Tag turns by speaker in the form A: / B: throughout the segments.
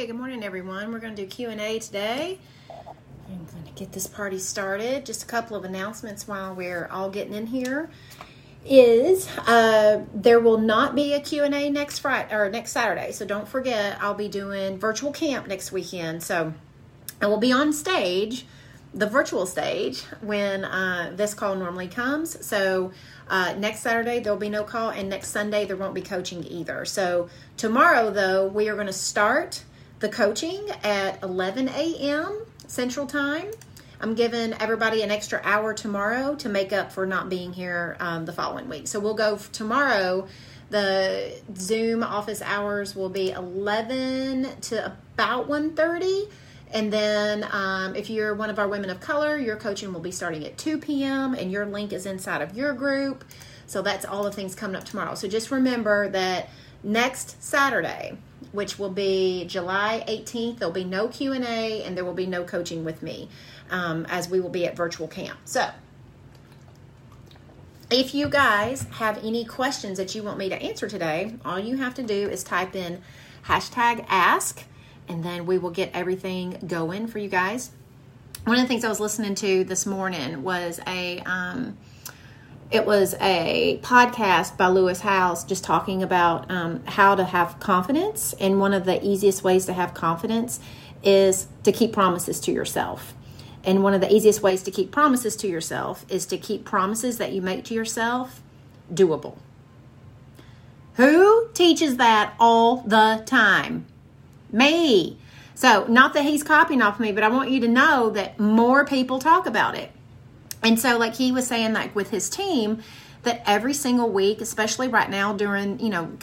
A: Hey, good morning, everyone. We're going to do Q&A today. I'm going to get this party started. Just a couple of announcements while we're all getting in here. There will not be a Q&A next Friday or next Saturday. So don't forget, I'll be doing virtual camp next weekend. So I will be on stage, the virtual stage, when this call normally comes. So next Saturday, there'll be no call, and next Sunday, there won't be coaching either. So tomorrow, though, we are going to start the coaching at 11 a.m. Central Time. I'm giving everybody an extra hour tomorrow to make up for not being here the following week. So we'll go tomorrow. The Zoom office hours will be 11 to about 1:30. And then if you're one of our women of color, your coaching will be starting at 2 p.m. and your link is inside of your group. So that's all the things coming up tomorrow. So just remember that next Saturday, which will be July 18th, there'll be no Q&A and there will be no coaching with me as we will be at virtual camp. So if you guys have any questions that you want me to answer today, all you have to do is type in #ask. And then we will get everything going for you guys. One of the things I was listening to this morning was a podcast by Lewis Howes just talking about how to have confidence. And one of the easiest ways to have confidence is to keep promises to yourself. And one of the easiest ways to keep promises to yourself is to keep promises that you make to yourself doable. Who teaches that all the time? Me. So not that he's copying off me, but I want you to know that more people talk about it. And so like he was saying, like with his team, that every single week, especially right now during,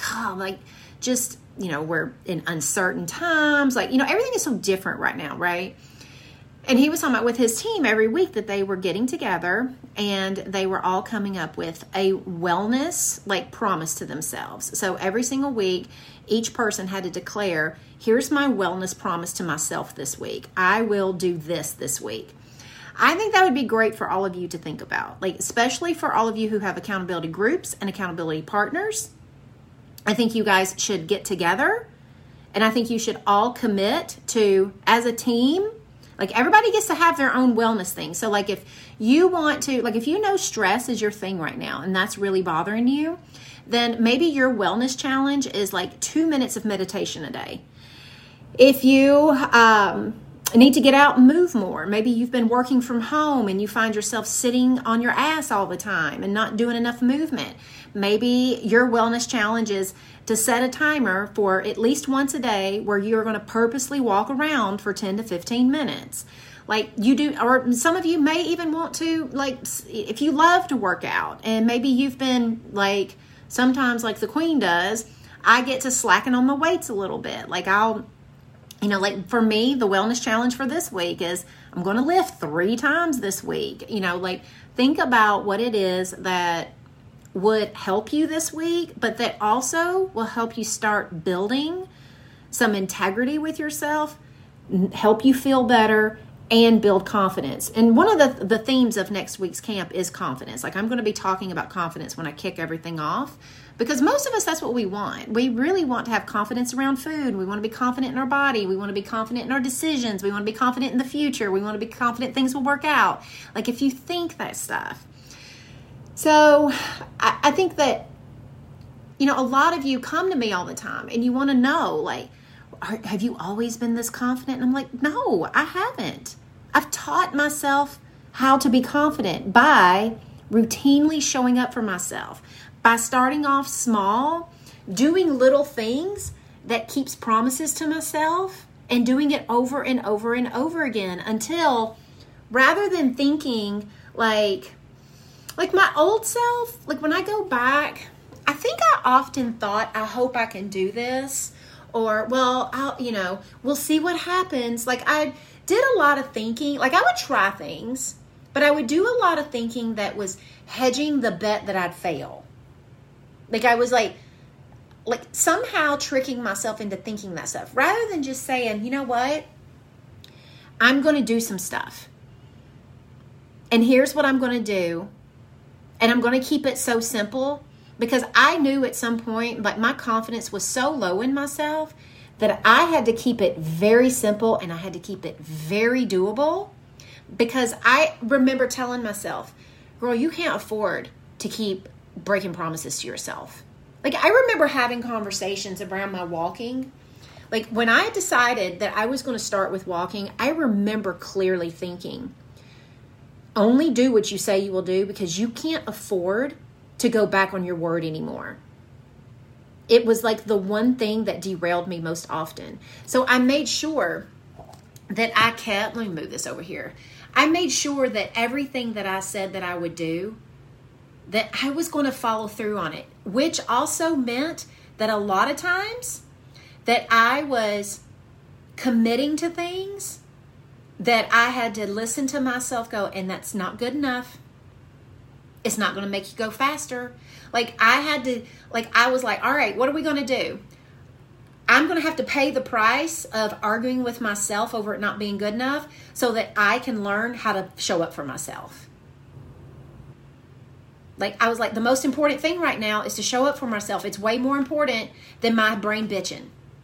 A: we're in uncertain times, everything is so different right now, right? And he was talking about with his team every week that they were getting together and they were all coming up with a wellness promise to themselves. So every single week, each person had to declare, here's my wellness promise to myself this week. I will do this week. I think that would be great for all of you to think about, especially for all of you who have accountability groups and accountability partners. I think you guys should get together and I think you should all commit to, as a team, everybody gets to have their own wellness thing. So if you want to, if you know stress is your thing right now and that's really bothering you, then maybe your wellness challenge is 2 minutes of meditation a day. If you need to get out and move more, maybe you've been working from home and you find yourself sitting on your ass all the time and not doing enough movement. Maybe your wellness challenge is to set a timer for at least once a day where you're going to purposely walk around for 10 to 15 minutes. You do, or some of you may even want to, if you love to work out and maybe you've been sometimes the Queen does, I get to slacken on my weights a little bit. For me, the wellness challenge for this week is I'm going to lift 3 times this week. Think about what it is that would help you this week, but that also will help you start building some integrity with yourself, help you feel better, and build confidence. And one of the themes of next week's camp is confidence. I'm going to be talking about confidence when I kick everything off, because most of us, that's what we want. We really want to have confidence around food. We want to be confident in our body. We want to be confident in our decisions. We want to be confident in the future. We want to be confident things will work out. If you think that stuff. So I think that, a lot of you come to me all the time and you want to know, have you always been this confident? And I'm like, no, I haven't. I've taught myself how to be confident by routinely showing up for myself, by starting off small, doing little things that keeps promises to myself and doing it over and over and over again until, rather than thinking like my old self, when I go back, I think I often thought, I hope I can do this. Or, we'll see what happens. I did a lot of thinking. I would try things, but I would do a lot of thinking that was hedging the bet that I'd fail. I was somehow tricking myself into thinking that stuff rather than just saying, you know what? I'm going to do some stuff. And here's what I'm going to do. And I'm going to keep it so simple because I knew at some point, my confidence was so low in myself that I had to keep it very simple and I had to keep it very doable, because I remember telling myself, girl, you can't afford to keep breaking promises to yourself. Like, I remember having conversations around my walking. Like, when I decided that I was going to start with walking, I remember clearly thinking, only do what you say you will do, because you can't afford to go back on your word anymore. It was like the one thing that derailed me most often. So I made sure that let me move this over here. I made sure that everything that I said that I would do, that I was going to follow through on it, which also meant that a lot of times that I was committing to things that I had to listen to myself go, and that's not good enough. It's not going to make you go faster. Like, I was like, all right, what are we going to do? I'm going to have to pay the price of arguing with myself over it not being good enough so that I can learn how to show up for myself. Like, I was like, the most important thing right now is to show up for myself. It's way more important than my brain bitching.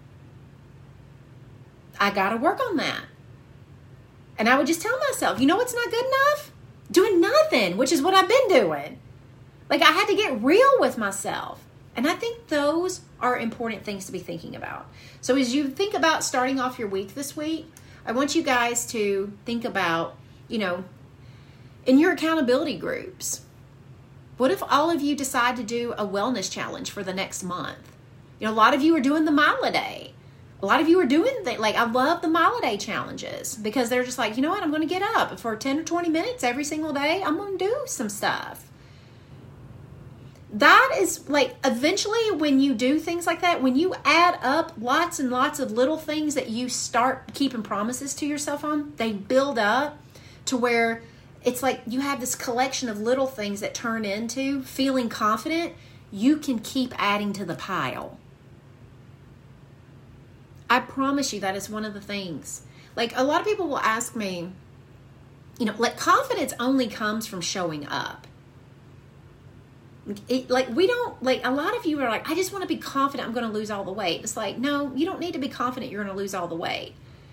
A: I got to work on that. And I would just tell myself, you know what's not good enough? Doing nothing, which is what I've been doing. Like, I had to get real with myself. And I think those are important things to be thinking about. So as you think about starting off your week this week, I want you guys to think about, in your accountability groups, what if all of you decide to do a wellness challenge for the next month? A lot of you are doing the Mile-A-Day. A lot of you are doing I love the Mile-A-Day challenges, because they're just like, you know what, I'm going to get up for 10 or 20 minutes every single day. I'm going to do some stuff. That is eventually when you do things like that, when you add up lots and lots of little things that you start keeping promises to yourself on, they build up to where it's like you have this collection of little things that turn into feeling confident. You can keep adding to the pile. I promise you that is one of the things. A lot of people will ask me, confidence only comes from showing up. A lot of you are like, I just want to be confident I'm going to lose all the weight. It's like, no, you don't need to be confident you're going to lose all the weight.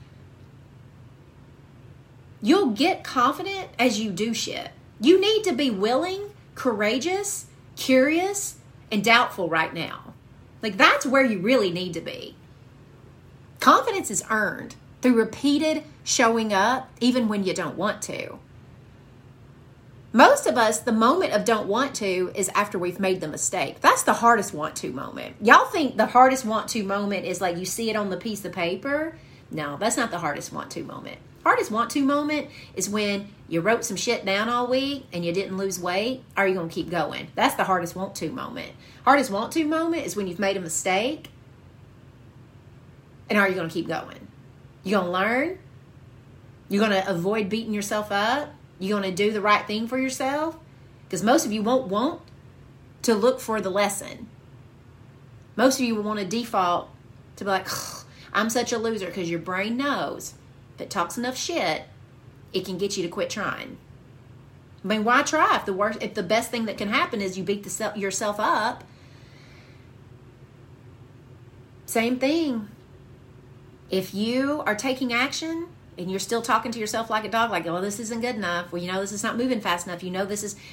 A: You'll get confident as you do shit. You need to be willing, courageous, curious, and doubtful right now. That's where you really need to be. Confidence is earned through repeated showing up, even when you don't want to. Most of us, the moment of don't want to is after we've made the mistake. That's the hardest want to moment. Y'all think the hardest want to moment is you see it on the piece of paper? No, that's not the hardest want to moment. Hardest want to moment is when you wrote some shit down all week and you didn't lose weight. Are you going to keep going? That's the hardest want to moment. Hardest want to moment is when you've made a mistake. And are you going to keep going? You going to learn? You're going to avoid beating yourself up? You going to do the right thing for yourself? Because most of you won't want to look for the lesson. Most of you will want to default to be like, I'm such a loser, because your brain knows if it talks enough shit, it can get you to quit trying. I mean, why try if the best thing that can happen is you beat yourself up? Same thing. If you are taking action and you're still talking to yourself like a dog, like, oh, this isn't good enough. Well, this is not moving fast enough. This is,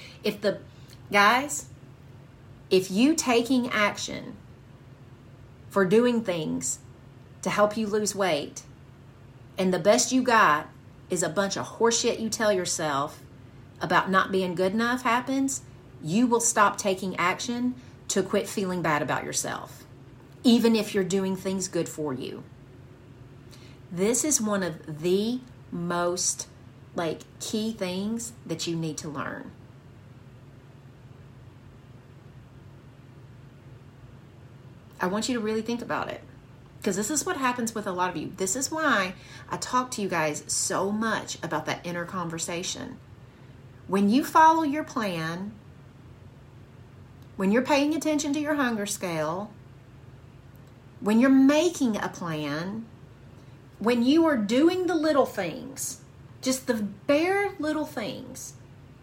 A: if you taking action for doing things to help you lose weight, and the best you got is a bunch of horseshit you tell yourself about not being good enough happens, you will stop taking action to quit feeling bad about yourself, even if you're doing things good for you. This is one of the most key things that you need to learn. I want you to really think about it, because this is what happens with a lot of you. This is why I talk to you guys so much about that inner conversation. When you follow your plan, when you're paying attention to your hunger scale, when you're making a plan, when you are doing the little things, just the bare little things,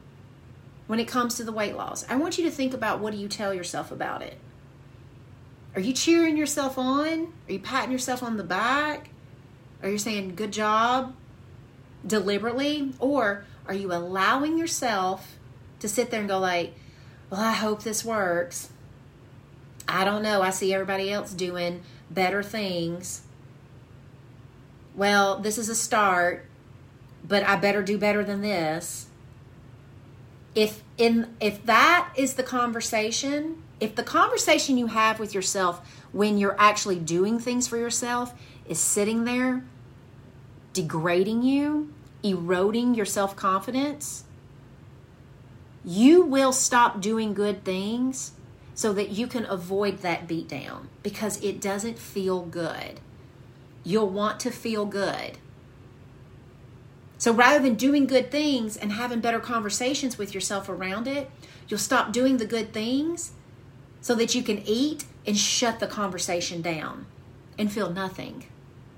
A: when it comes to the weight loss, I want you to think about, what do you tell yourself about it? Are you cheering yourself on? Are you patting yourself on the back? Are you saying good job deliberately? Or are you allowing yourself to sit there and go like, well, I hope this works. I don't know. I see everybody else doing better things. Well, this is a start, but I better do better than this. If that is the conversation, if the conversation you have with yourself when you're actually doing things for yourself is sitting there degrading you, eroding your self-confidence, you will stop doing good things so that you can avoid that beat down, because it doesn't feel good. You'll want to feel good. So rather than doing good things and having better conversations with yourself around it, you'll stop doing the good things so that you can eat and shut the conversation down and feel nothing.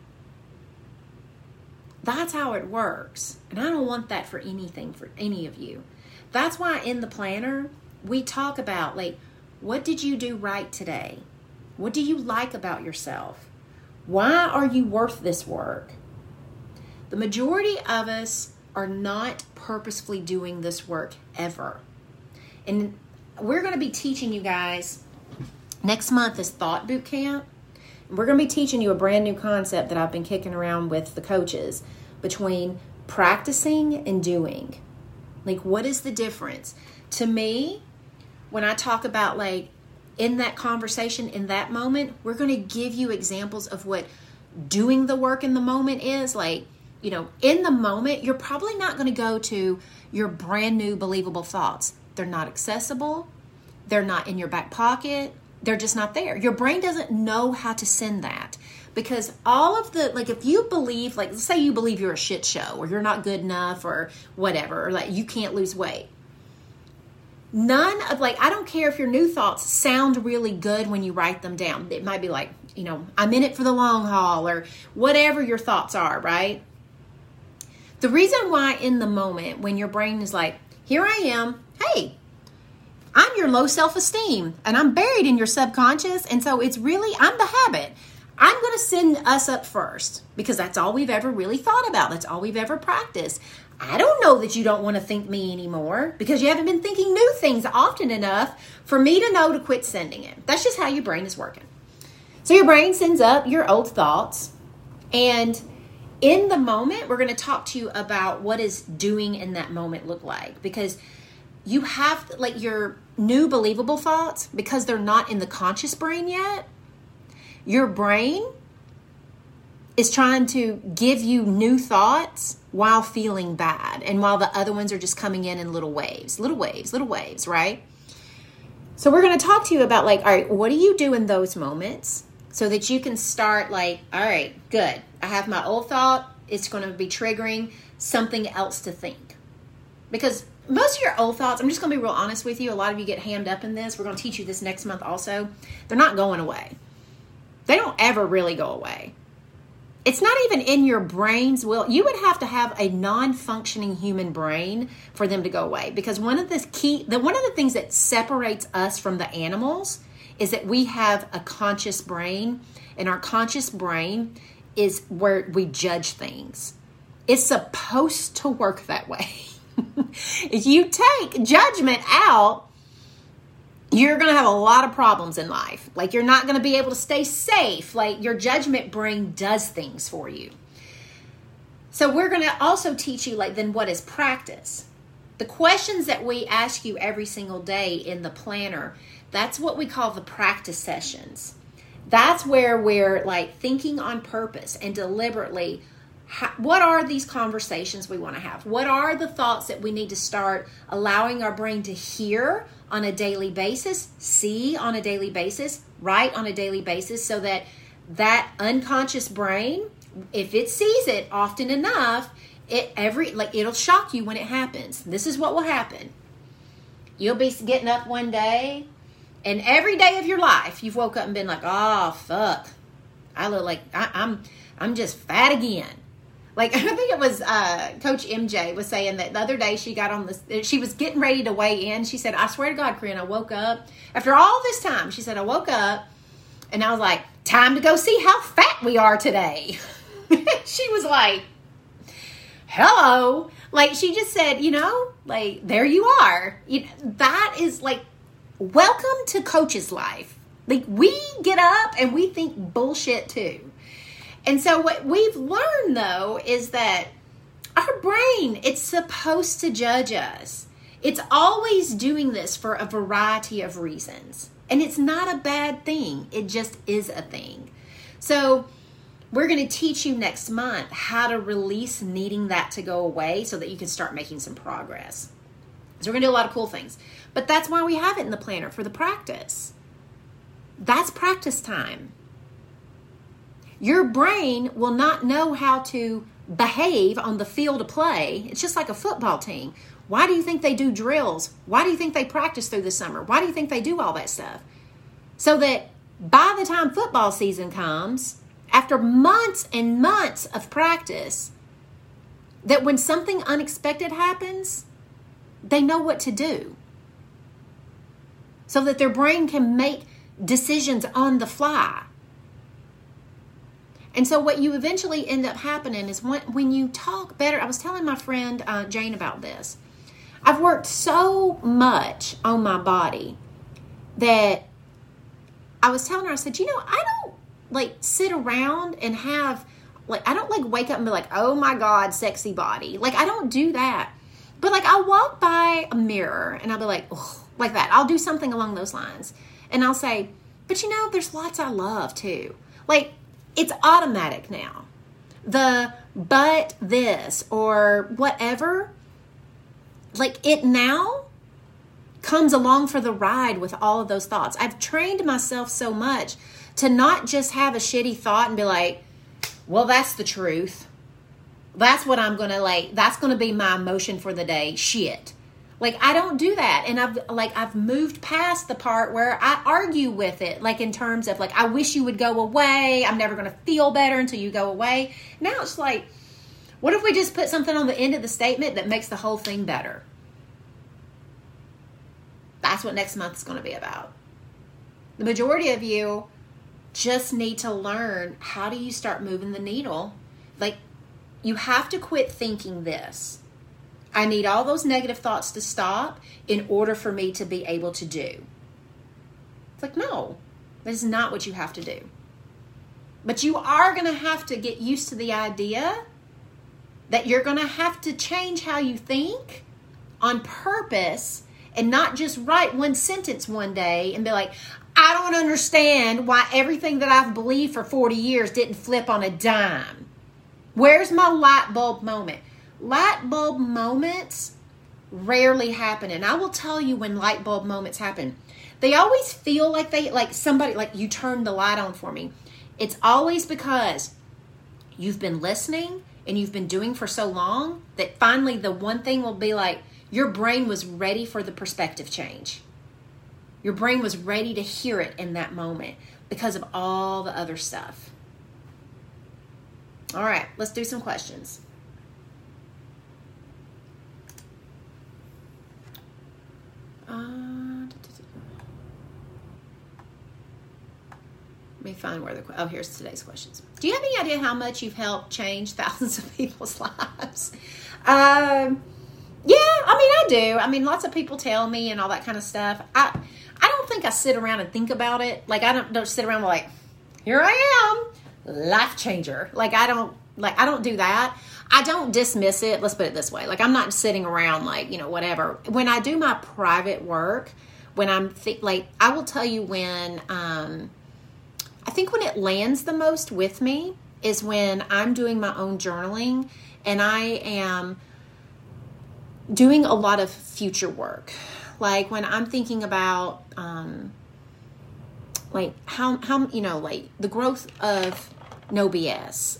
A: That's how it works. And I don't want that for anything, for any of you. That's why in the planner, we talk about, like, what did you do right today? What do you like about yourself? Why are you worth this work? The majority of us are not purposefully doing this work ever. And we're going to be teaching you guys, next month is Thought Boot Camp. We're going to be teaching you a brand new concept that I've been kicking around with the coaches between practicing and doing. Like, what is the difference? To me, when I talk about, like, in that conversation, in that moment, we're going to give you examples of what doing the work in the moment is. Like, you know, in the moment, you're probably not going to go to your brand new believable thoughts. They're not accessible. They're not in your back pocket. They're just not there. Your brain doesn't know how to send that, because all of the, like, if you believe, like, let's say you believe you're a shit show or you're not good enough or whatever, or like you can't lose weight. None of, like, I don't care if your new thoughts sound really good when you write them down. It might be like, you know, I'm in it for the long haul or whatever your thoughts are, right? The reason why in the moment when your brain is like, here I am, hey, I'm your low self-esteem and I'm buried in your subconscious. And so it's really, I'm the habit. I'm going to send us up first because that's all we've ever really thought about. That's all we've ever practiced. I don't know that you don't want to think me anymore because you haven't been thinking new things often enough for me to know to quit sending it. That's just how your brain is working. So your brain sends up your old thoughts, and in the moment, we're going to talk to you about what is doing in that moment look like, because you have, like, your new believable thoughts, because they're not in the conscious brain yet. Your brain is trying to give you new thoughts while feeling bad, and while the other ones are just coming in little waves, right? So we're going to talk to you about, like, all right, what do you do in those moments so that you can start, like, all right, good. I have my old thought. It's going to be triggering something else to think. Because most of your old thoughts, I'm just going to be real honest with you. A lot of you get hammed up in this. We're going to teach you this next month also. They're not going away. They don't ever really go away. It's not even in your brain's will. You would have to have a non-functioning human brain for them to go away. Because one of the things that separates us from the animals is that we have a conscious brain, and our conscious brain is where we judge things. It's supposed to work that way. If you take judgment out, you're going to have a lot of problems in life. Like, you're not going to be able to stay safe. Like, your judgment brain does things for you. So we're going to also teach you, like, then what is practice? The questions that we ask you every single day in the planner, that's what we call the practice sessions. That's where we're, like, thinking on purpose and deliberately, what are these conversations we want to have? What are the thoughts that we need to start allowing our brain to hear on a daily basis, see on a daily basis, write on a daily basis, so that that unconscious brain, if it sees it often enough, it'll shock you when it happens. This is what will happen. You'll be getting up one day, and every day of your life, you've woke up and been like, oh, fuck. I look like I'm just fat again. Like, I think it was Coach MJ was saying that the other day she got on this, she was getting ready to weigh in. She said, I swear to God, Corinne, I woke up after all this time. She said, I woke up And I was like, time to go see how fat we are today. She was like, hello. Like, she just said, like, there you are. That is like, welcome to Coach's life. Like, we get up and we think bullshit too. And so what we've learned, though, is that our brain, it's supposed to judge us. It's always doing this for a variety of reasons. And it's not a bad thing. It just is a thing. So we're going to teach you next month how to release needing that to go away so that you can start making some progress. So we're going to do a lot of cool things. But that's why we have it in the planner, for the practice. That's practice time. Your brain will not know how to behave on the field of play. It's just like a football team. Why do you think they do drills? Why do you think they practice through the summer? Why do you think they do all that stuff? So that by the time football season comes, after months and months of practice, that when something unexpected happens, they know what to do. So that their brain can make decisions on the fly. And so what you eventually end up happening is when you talk better, I was telling my friend Jane about this. I've worked so much on my body that I was telling her, I said, I don't like sit around and have, like, I don't like wake up and be like, oh my God, sexy body. Like, I don't do that. But like, I'll walk by a mirror and I'll be like, oh, like that. I'll do something along those lines. And I'll say, but there's lots I love too. Like, it's automatic now. The but this or whatever, like it now comes along for the ride with all of those thoughts. I've trained myself so much to not just have a shitty thought and be like, well, that's the truth. That's what I'm going to like. That's going to be my emotion for the day. Shit. Like, I don't do that. And I've moved past the part where I argue with it. Like, in terms of like, I wish you would go away. I'm never going to feel better until you go away. Now it's like, what if we just put something on the end of the statement that makes the whole thing better? That's what next month is going to be about. The majority of you just need to learn, how do you start moving the needle? Like, you have to quit thinking this. I need all those negative thoughts to stop in order for me to be able to do. It's like, no, that is not what you have to do. But you are going to have to get used to the idea that you're going to have to change how you think on purpose and not just write one sentence one day and be like, I don't understand why everything that I've believed for 40 years didn't flip on a dime. Where's my light bulb moment? Light bulb moments rarely happen. And I will tell you when light bulb moments happen. They always feel like somebody, like you turned the light on for me. It's always because you've been listening and you've been doing for so long that finally the one thing will be like, your brain was ready for the perspective change. Your brain was ready to hear it in that moment because of all the other stuff. All right, let's do some questions. Let me find where here's today's questions. Do you have any idea how much you've helped change thousands of people's lives? Yeah, I do. Lots of people tell me and all that kind of stuff. I don't think I sit around and think about it. Like, I don't sit around like, here I am, life changer. I don't do that. I don't dismiss it. Let's put it this way. Like, I'm not sitting around like, whatever. When I do my private work, when I will tell you when, I think when it lands the most with me is when I'm doing my own journaling and I am doing a lot of future work. Like when I'm thinking about, how the growth of No BS,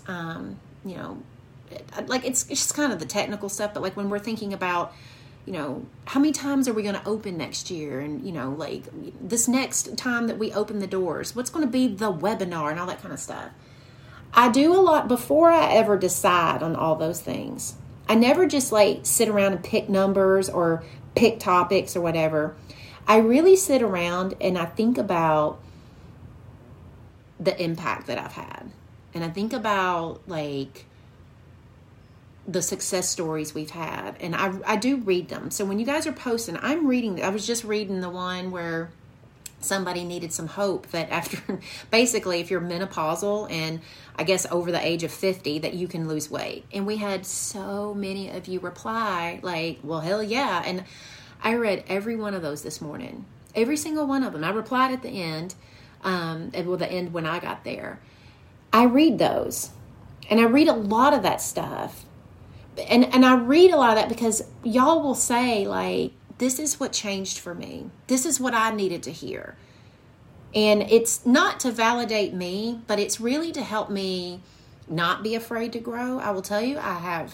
A: it's just kind of the technical stuff, but like when we're thinking about, how many times are we going to open next year? And, this next time that we open the doors, what's going to be the webinar and all that kind of stuff. I do a lot before I ever decide on all those things. I never just sit around and pick numbers or pick topics or whatever. I really sit around and I think about the impact that I've had. And I think about like the success stories we've had, and I do read them. So when you guys are posting, I'm reading. I was just reading the one where somebody needed some hope that after, basically, if you're menopausal and I guess over the age of 50, that you can lose weight. And we had so many of you reply like, well, hell yeah. And I read every one of those this morning, every single one of them. I replied at the end, the end when I got there. I read those, and I read a lot of that stuff. And I read a lot of that because y'all will say, like, this is what changed for me. This is what I needed to hear. And it's not to validate me, but it's really to help me not be afraid to grow. I will tell you, I have.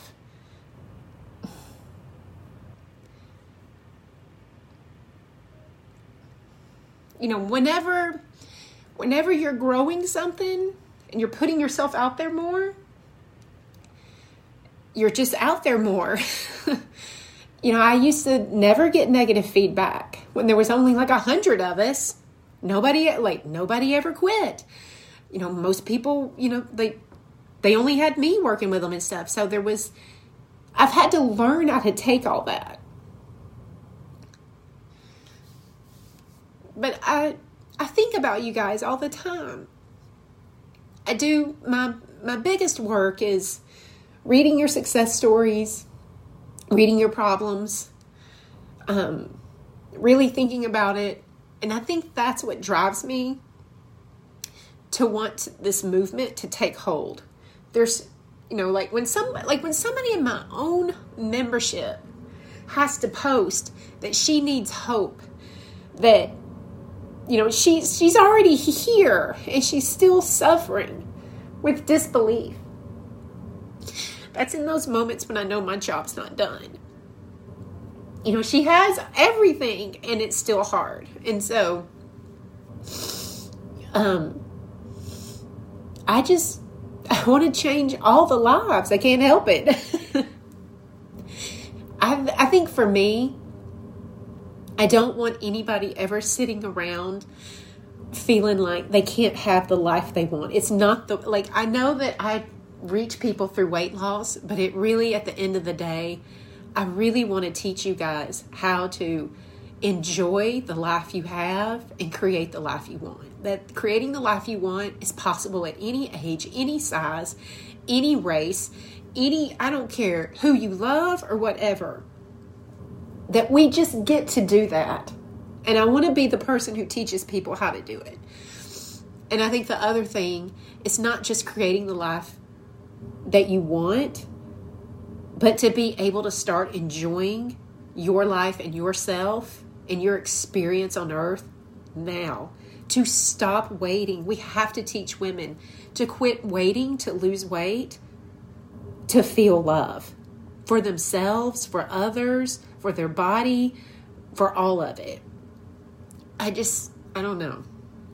A: You know, whenever you're growing something and you're putting yourself out there more, you're just out there more. You know, I used to never get negative feedback when there was only like 100 of us. Nobody ever quit. You know, most people, you know, they only had me working with them and stuff. So I've had to learn how to take all that. But I think about you guys all the time. I do, my biggest work is reading your success stories, reading your problems, really thinking about it. And I think that's what drives me to want this movement to take hold. There's, you know, like when somebody in my own membership has to post that she needs hope, that, you know, she's already here and she's still suffering with disbelief. That's in those moments when I know my job's not done. You know, she has everything and it's still hard. And so, I want to change all the lives. I can't help it. I think for me, I don't want anybody ever sitting around feeling like they can't have the life they want. It's not I know that I reach people through weight loss, but it really, at the end of the day, I really want to teach you guys how to enjoy the life you have and create the life you want. That creating the life you want is possible at any age, any size, any race, I don't care who you love or whatever. That we just get to do that. And I want to be the person who teaches people how to do it. And I think the other thing is not just creating the life that you want, but to be able to start enjoying your life and yourself and your experience on earth now. To stop waiting. We have to teach women to quit waiting to lose weight, to feel love for themselves, for others, for their body, for all of it. I don't know.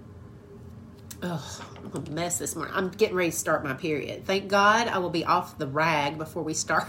A: Ugh, I'm a mess this morning. I'm getting ready to start my period. Thank God I will be off the rag before we start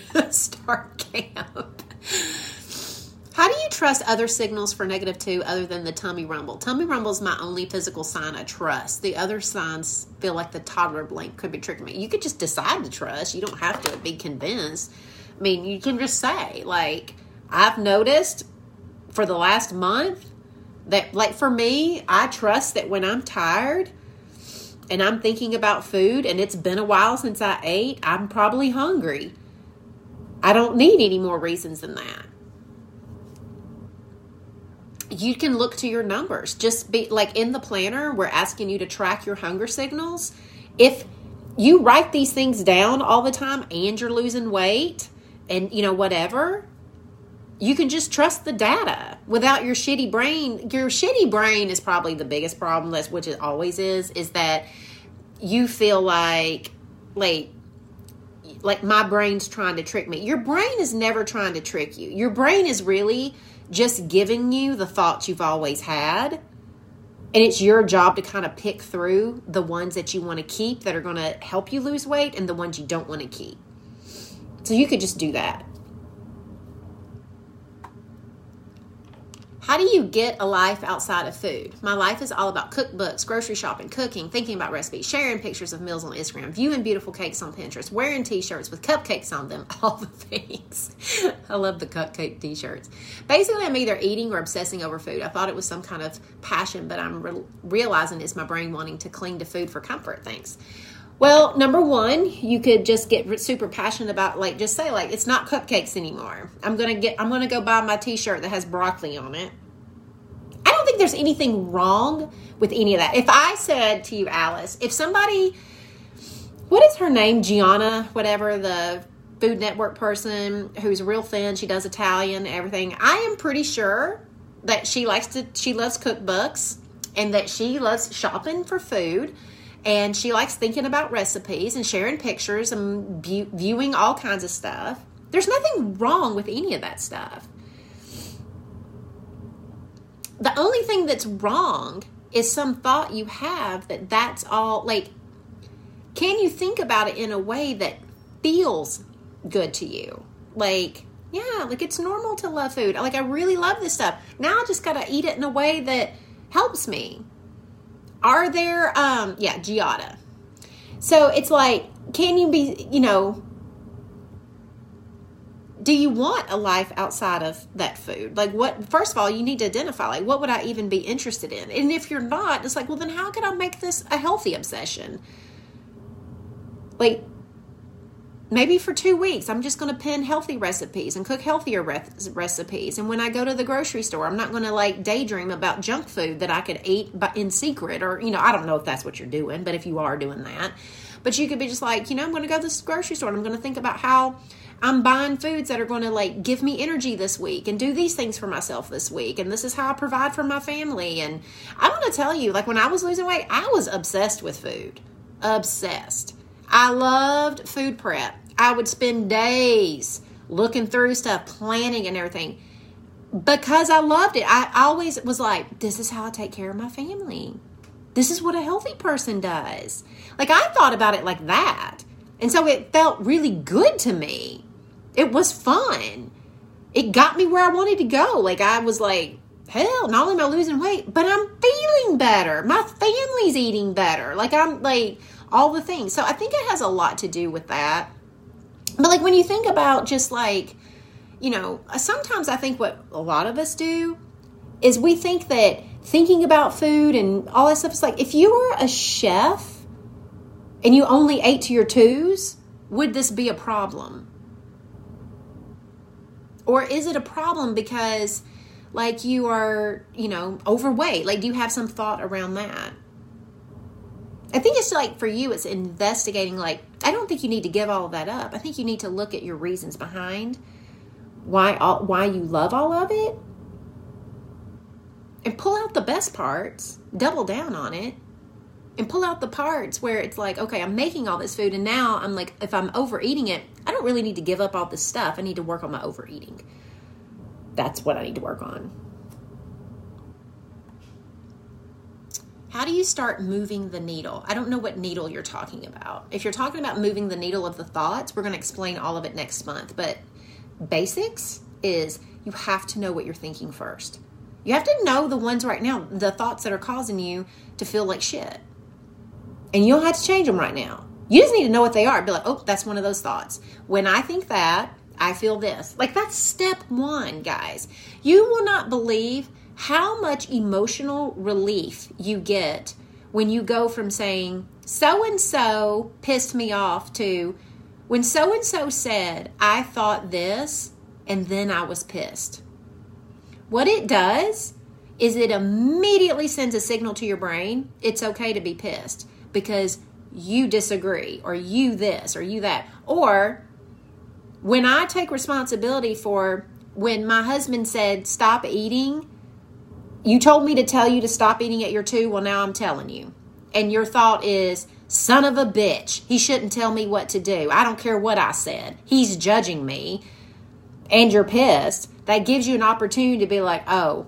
A: camp. How do you trust other signals for -2 other than the tummy rumble? Tummy rumble is my only physical sign I trust. The other signs feel like the toddler blink could be tricking me. You could just decide to trust. You don't have to be convinced. I mean, you can just say, like, I've noticed for the last month that, like, for me, I trust that when I'm tired and I'm thinking about food and it's been a while since I ate, I'm probably hungry. I don't need any more reasons than that. You can look to your numbers. Just be like in the planner, we're asking you to track your hunger signals. If you write these things down all the time and you're losing weight and, you know, whatever, you can just trust the data without your shitty brain. Your shitty brain is probably the biggest problem, which it always is that you feel like my brain's trying to trick me. Your brain is never trying to trick you. Your brain is really just giving you the thoughts you've always had. And it's your job to kind of pick through the ones that you want to keep that are going to help you lose weight and the ones you don't want to keep. So you could just do that. How do you get a life outside of food? My life is all about cookbooks, grocery shopping, cooking, thinking about recipes, sharing pictures of meals on Instagram, viewing beautiful cakes on Pinterest, wearing t-shirts with cupcakes on them, all the things. I love the cupcake t-shirts. Basically, I'm either eating or obsessing over food. I thought it was some kind of passion, but I'm realizing it's my brain wanting to cling to food for comfort. Thanks. Well, number one, you could just get super passionate about, like, just say, like, it's not cupcakes anymore. I'm gonna go buy my t-shirt that has broccoli on it. I don't think there's anything wrong with any of that. If I said to you, Alice, if somebody, what is her name? Gianna, whatever, the Food Network person who's real thin, she does Italian, everything. I am pretty sure that she loves cookbooks and that she loves shopping for food. And she likes thinking about recipes and sharing pictures and viewing all kinds of stuff. There's nothing wrong with any of that stuff. The only thing that's wrong is some thought you have that that's all, like, can you think about it in a way that feels good to you? Like, yeah, like it's normal to love food. Like, I really love this stuff. Now I just got to eat it in a way that helps me. Are there, Giada. So it's like, can you be, do you want a life outside of that food? Like, what, first of all, you need to identify, like, what would I even be interested in? And if you're not, it's like, well, then how can I make this a healthy obsession? Like, maybe for 2 weeks, I'm just going to pin healthy recipes and cook healthier recipes. And when I go to the grocery store, I'm not going to, like, daydream about junk food that I could eat in secret. Or, I don't know if that's what you're doing, but if you are doing that. But you could be just like, I'm going to go to this grocery store and I'm going to think about how I'm buying foods that are going to, like, give me energy this week and do these things for myself this week. And this is how I provide for my family. And I'm going to tell you, like, when I was losing weight, I was obsessed with food. Obsessed. I loved food prep. I would spend days looking through stuff, planning and everything because I loved it. I always was like, this is how I take care of my family. This is what a healthy person does. Like, I thought about it like that. And so it felt really good to me. It was fun. It got me where I wanted to go. Like, I was like, hell, not only am I losing weight, but I'm feeling better. My family's eating better. Like, I'm like all the things. So I think it has a lot to do with that. But, like, when you think about just, like, sometimes I think what a lot of us do is we think that thinking about food and all that stuff is like, if you were a chef and you only ate to your twos, would this be a problem? Or is it a problem because, like, you are, overweight? Like, do you have some thought around that? I think it's like, for you, it's investigating, like, I don't think you need to give all of that up. I think you need to look at your reasons behind why you love all of it and pull out the best parts, double down on it, and pull out the parts where it's like, okay, I'm making all this food and now I'm like, if I'm overeating it, I don't really need to give up all this stuff. I need to work on my overeating. That's what I need to work on. How do you start moving the needle? I don't know what needle you're talking about. If you're talking about moving the needle of the thoughts, we're going to explain all of it next month. But basics is you have to know what you're thinking first. You have to know the ones right now, the thoughts that are causing you to feel like shit. And you don't have to change them right now. You just need to know what they are. Be like, oh, that's one of those thoughts. When I think that, I feel this. Like, that's step one, guys. You will not believe how much emotional relief you get when you go from saying, so-and-so pissed me off, to when so-and-so said, I thought this, and then I was pissed. What it does is it immediately sends a signal to your brain, it's okay to be pissed because you disagree, or you this, or you that. Or when I take responsibility for when my husband said, stop eating, you told me to tell you to stop eating at your 2. Well, now I'm telling you. And your thought is, son of a bitch. He shouldn't tell me what to do. I don't care what I said. He's judging me. And you're pissed. That gives you an opportunity to be like, oh.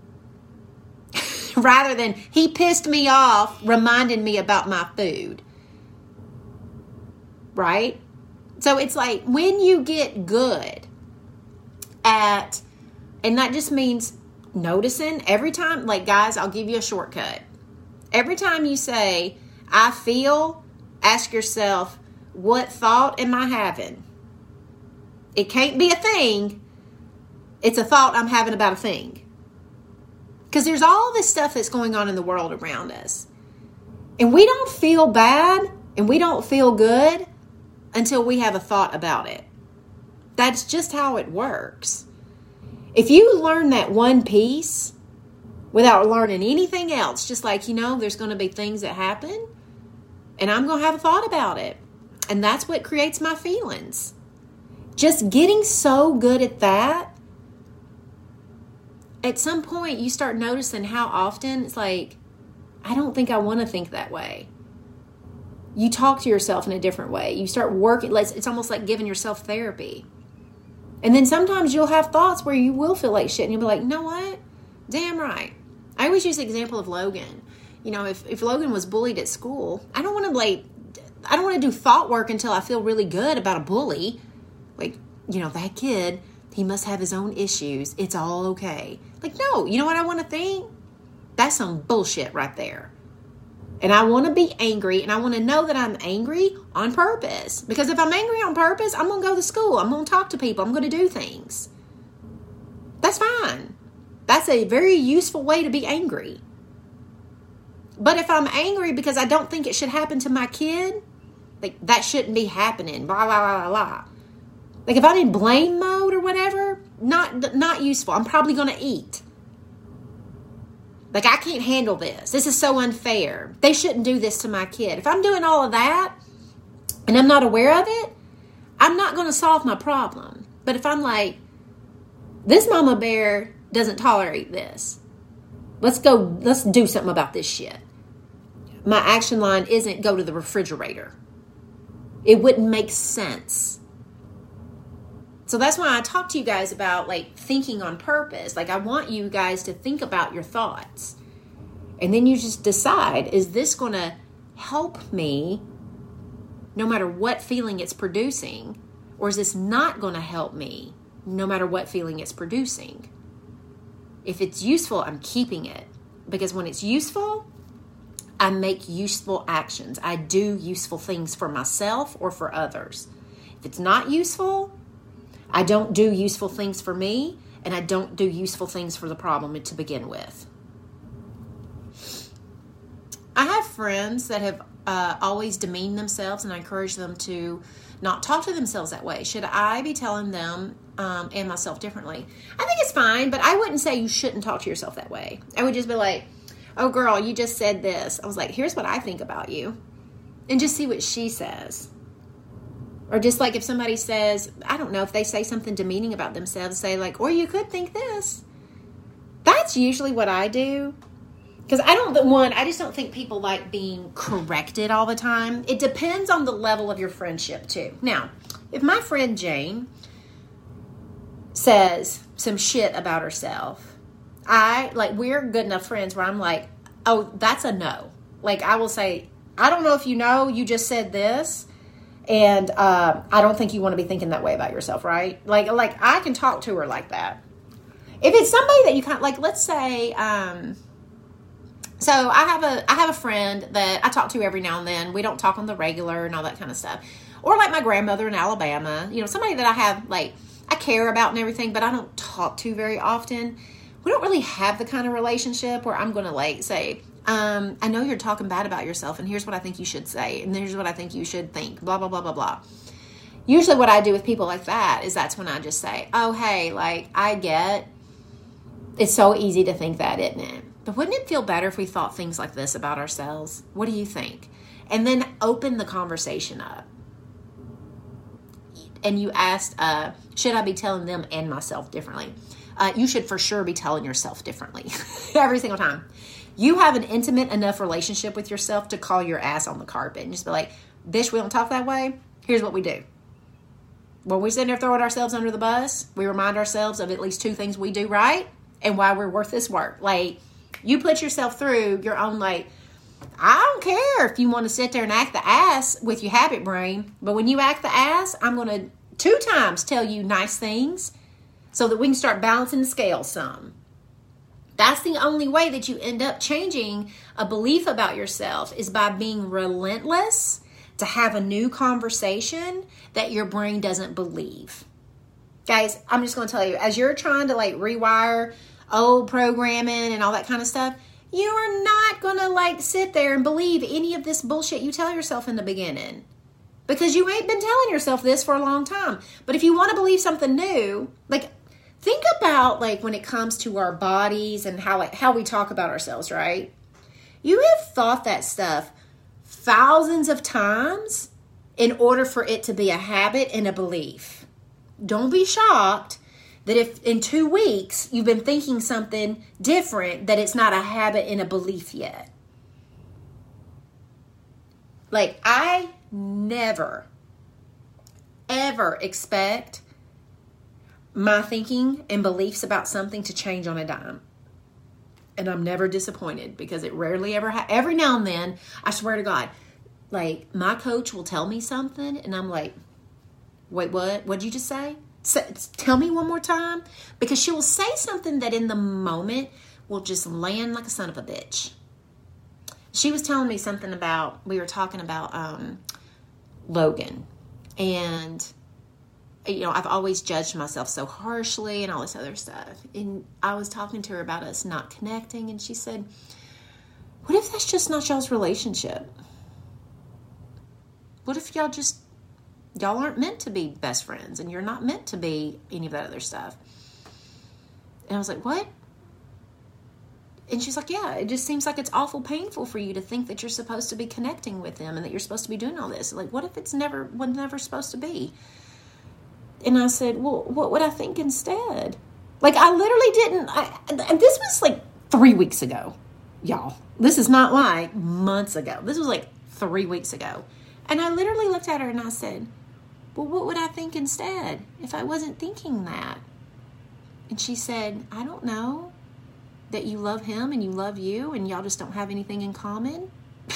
A: Rather than, he pissed me off, reminding me about my food. Right? So it's like, when you get good at, and that just means noticing every time, like, guys, I'll give you a shortcut. Every time you say, I feel, ask yourself, what thought am I having? It can't be a thing. It's a thought I'm having about a thing. Because there's all this stuff that's going on in the world around us. And we don't feel bad and we don't feel good until we have a thought about it. That's just how it works. If you learn that one piece without learning anything else, just like, there's going to be things that happen and I'm going to have a thought about it. And that's what creates my feelings. Just getting so good at that, at some point you start noticing how often it's like, I don't think I want to think that way. You talk to yourself in a different way. You start working. It's almost like giving yourself therapy. And then sometimes you'll have thoughts where you will feel like shit and you'll be like, you know what? Damn right. I always use the example of Logan. If Logan was bullied at school, I don't want to do thought work until I feel really good about a bully. Like, that kid, he must have his own issues. It's all okay. Like, no, you know what I want to think? That's some bullshit right there. And I want to be angry, and I want to know that I'm angry on purpose. Because if I'm angry on purpose, I'm going to go to school. I'm going to talk to people. I'm going to do things. That's fine. That's a very useful way to be angry. But if I'm angry because I don't think it should happen to my kid, like, that shouldn't be happening, blah, blah, blah, blah. Like, if I'm in blame mode or whatever, not useful. I'm probably going to eat. Like, I can't handle this. This is so unfair. They shouldn't do this to my kid. If I'm doing all of that and I'm not aware of it, I'm not going to solve my problem. But if I'm like, this mama bear doesn't tolerate this. Let's do something about this shit. My action line isn't go to the refrigerator. It wouldn't make sense. So that's why I talk to you guys about, like, thinking on purpose. Like, I want you guys to think about your thoughts. And then you just decide, is this going to help me no matter what feeling it's producing? Or is this not going to help me no matter what feeling it's producing? If it's useful, I'm keeping it. Because when it's useful, I make useful actions. I do useful things for myself or for others. If it's not useful, I don't do useful things for me, and I don't do useful things for the problem to begin with. I have friends that have always demeaned themselves, and I encourage them to not talk to themselves that way. Should I be telling them and myself differently? I think it's fine, but I wouldn't say you shouldn't talk to yourself that way. I would just be like, oh, girl, you just said this. I was like, here's what I think about you, and just see what she says. Or just like if somebody says, I don't know, if they say something demeaning about themselves, say like, or you could think this. That's usually what I do. Because I just don't think people like being corrected all the time. It depends on the level of your friendship too. Now, if my friend Jane says some shit about herself, we're good enough friends where I'm like, oh, that's a no. Like, I will say, I don't know if you just said this. And I don't think you want to be thinking that way about yourself, right? Like I can talk to her like that. If it's somebody that you kind of, like, let's say, so I have a friend that I talk to every now and then. We don't talk on the regular and all that kind of stuff. Or like my grandmother in Alabama, somebody that I have, like, I care about and everything, but I don't talk to very often. We don't really have the kind of relationship where I'm going to, like, say, I know you're talking bad about yourself, and here's what I think you should say, and here's what I think you should think, blah, blah, blah, blah, blah. Usually what I do with people like that is that's when I just say, oh, hey, like, I get it's so easy to think that, isn't it? But wouldn't it feel better if we thought things like this about ourselves? What do you think? And then open the conversation up. And you asked, should I be telling them and myself differently? You should for sure be telling yourself differently every single time. You have an intimate enough relationship with yourself to call your ass on the carpet and just be like, bitch, we don't talk that way. Here's what we do. When we sit there throwing ourselves under the bus, we remind ourselves of at least 2 things we do right and why we're worth this work. Like, you put yourself through your own, like, I don't care if you want to sit there and act the ass with your habit brain, but when you act the ass, I'm going to 2 times tell you nice things so that we can start balancing the scale some. That's the only way that you end up changing a belief about yourself, is by being relentless to have a new conversation that your brain doesn't believe. Guys, I'm just going to tell you, as you're trying to like rewire old programming and all that kind of stuff, you are not going to like sit there and believe any of this bullshit you tell yourself in the beginning, because you ain't been telling yourself this for a long time. But if you want to believe something new, like think about like when it comes to our bodies and how we talk about ourselves, right? You have thought that stuff thousands of times in order for it to be a habit and a belief. Don't be shocked that if in 2 weeks you've been thinking something different, that it's not a habit and a belief yet. Like, I never, ever expect my thinking and beliefs about something to change on a dime. And I'm never disappointed, because it rarely ever happens. Every now and then, I swear to God, like my coach will tell me something and I'm like, wait, what? What'd you just say? Tell me one more time. Because she will say something that in the moment will just land like a son of a bitch. She was telling me something about, we were talking about Logan. And, you know, I've always judged myself so harshly and all this other stuff. And I was talking to her about us not connecting. And she said, what if that's just not y'all's relationship? What if y'all aren't meant to be best friends and you're not meant to be any of that other stuff? And I was like, what? And she's like, yeah, it just seems like it's awful painful for you to think that you're supposed to be connecting with them and that you're supposed to be doing all this. Like, what if it's never supposed to be? And I said, well, what would I think instead? Like, I literally didn't. This was like 3 weeks ago, y'all. This is not like months ago. This was like 3 weeks ago. And I literally looked at her and I said, well, what would I think instead if I wasn't thinking that? And she said, I don't know, that you love him and you love you and y'all just don't have anything in common.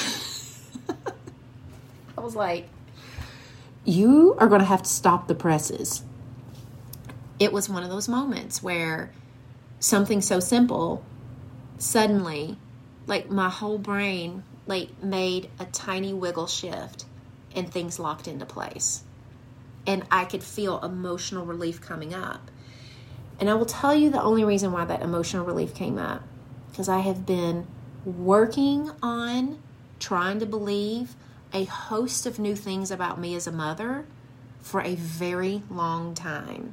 A: I was like, you are going to have to stop the presses. It was one of those moments where something so simple, suddenly, like my whole brain like made a tiny wiggle shift and things locked into place. And I could feel emotional relief coming up. And I will tell you the only reason why that emotional relief came up, because I have been working on trying to believe a host of new things about me as a mother for a very long time.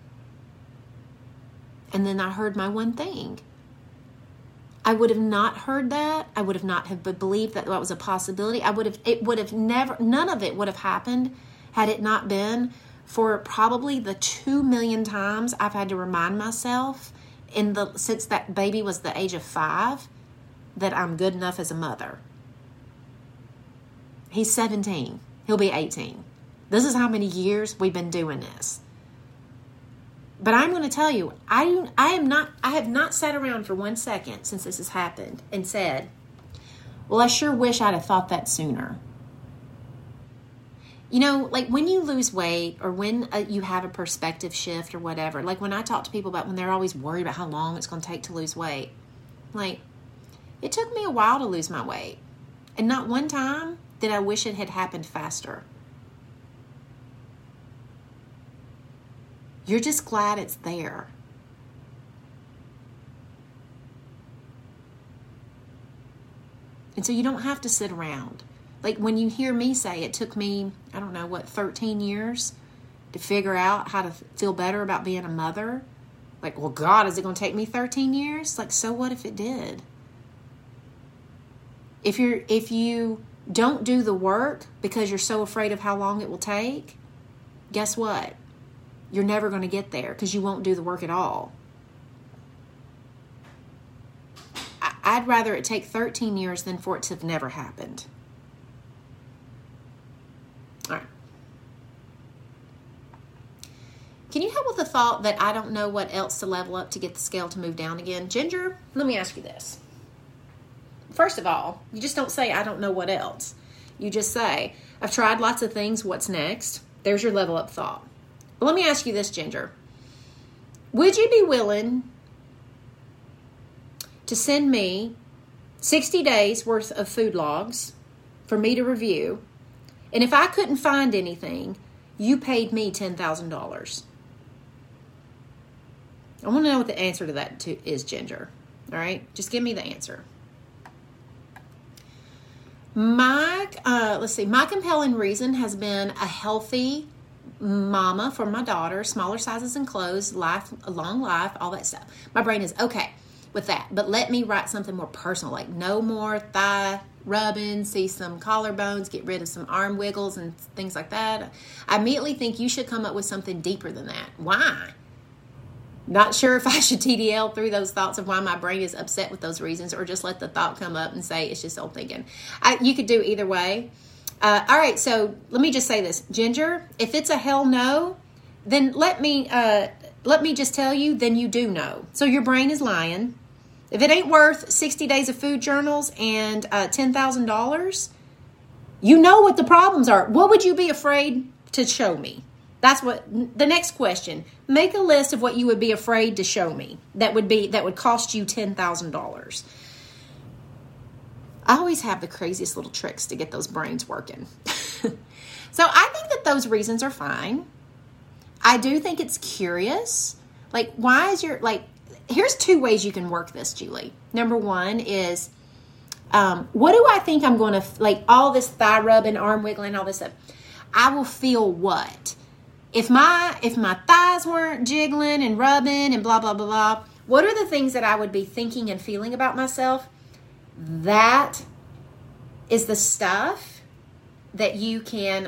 A: And then I heard my one thing. I would have not heard that. I would have not have believed that was a possibility. None of it would have happened had it not been for probably the 2 million times I've had to remind myself since that baby was the age of 5 that I'm good enough as a mother. He's 17. He'll be 18. This is how many years we've been doing this. But I'm going to tell you, I have not sat around for 1 second since this has happened and said, well, I sure wish I'd have thought that sooner. You know, like when you lose weight or when you have a perspective shift or whatever, like when I talk to people about when they're always worried about how long it's going to take to lose weight, like it took me a while to lose my weight. And not one time did I wish it had happened faster. You're just glad it's there. And so you don't have to sit around. Like when you hear me say it took me, 13 years to figure out how to feel better about being a mother. Like, well, God, is it going to take me 13 years? Like, so what if it did? If you don't do the work because you're so afraid of how long it will take, guess what? You're never going to get there because you won't do the work at all. I'd rather it take 13 years than for it to have never happened. All right. Can you help with the thought that I don't know what else to level up to get the scale to move down again? Ginger, let me ask you this. First of all, you just don't say, I don't know what else. You just say, I've tried lots of things. What's next? There's your level up thought. But let me ask you this, Ginger. Would you be willing to send me 60 days worth of food logs for me to review. And if I couldn't find anything, you paid me $10,000. I want to know what the answer to that is, Ginger. All right? Just give me the answer. My compelling reason has been a healthy mama for my daughter, smaller sizes and clothes, a long life, all that stuff. My brain is okay with that, but let me write something more personal, like no more thigh rubbing, see some collarbones, get rid of some arm wiggles and things like that. I immediately think you should come up with something deeper than that. Why? Not sure if I should TDL through those thoughts of why my brain is upset with those reasons, or just let the thought come up and say it's just old thinking. You could do either way. All right, so let me just say this, Ginger. If it's a hell no, then let me just tell you. Then you do know. So your brain is lying. If it ain't worth 60 days of food journals and $10,000, you know what the problems are. What would you be afraid to show me? That's what the next question. Make a list of what you would be afraid to show me. That would cost you $10,000. I always have the craziest little tricks to get those brains working. So I think that those reasons are fine. I do think it's curious. Like, why is here's 2 ways you can work this, Julie. Number 1 is, what do I think I'm going to, all this thigh rubbing, arm wiggling, all this stuff. I will feel what? If my thighs weren't jiggling and rubbing and blah, blah, blah, blah, what are the things that I would be thinking and feeling about myself? That is the stuff that you can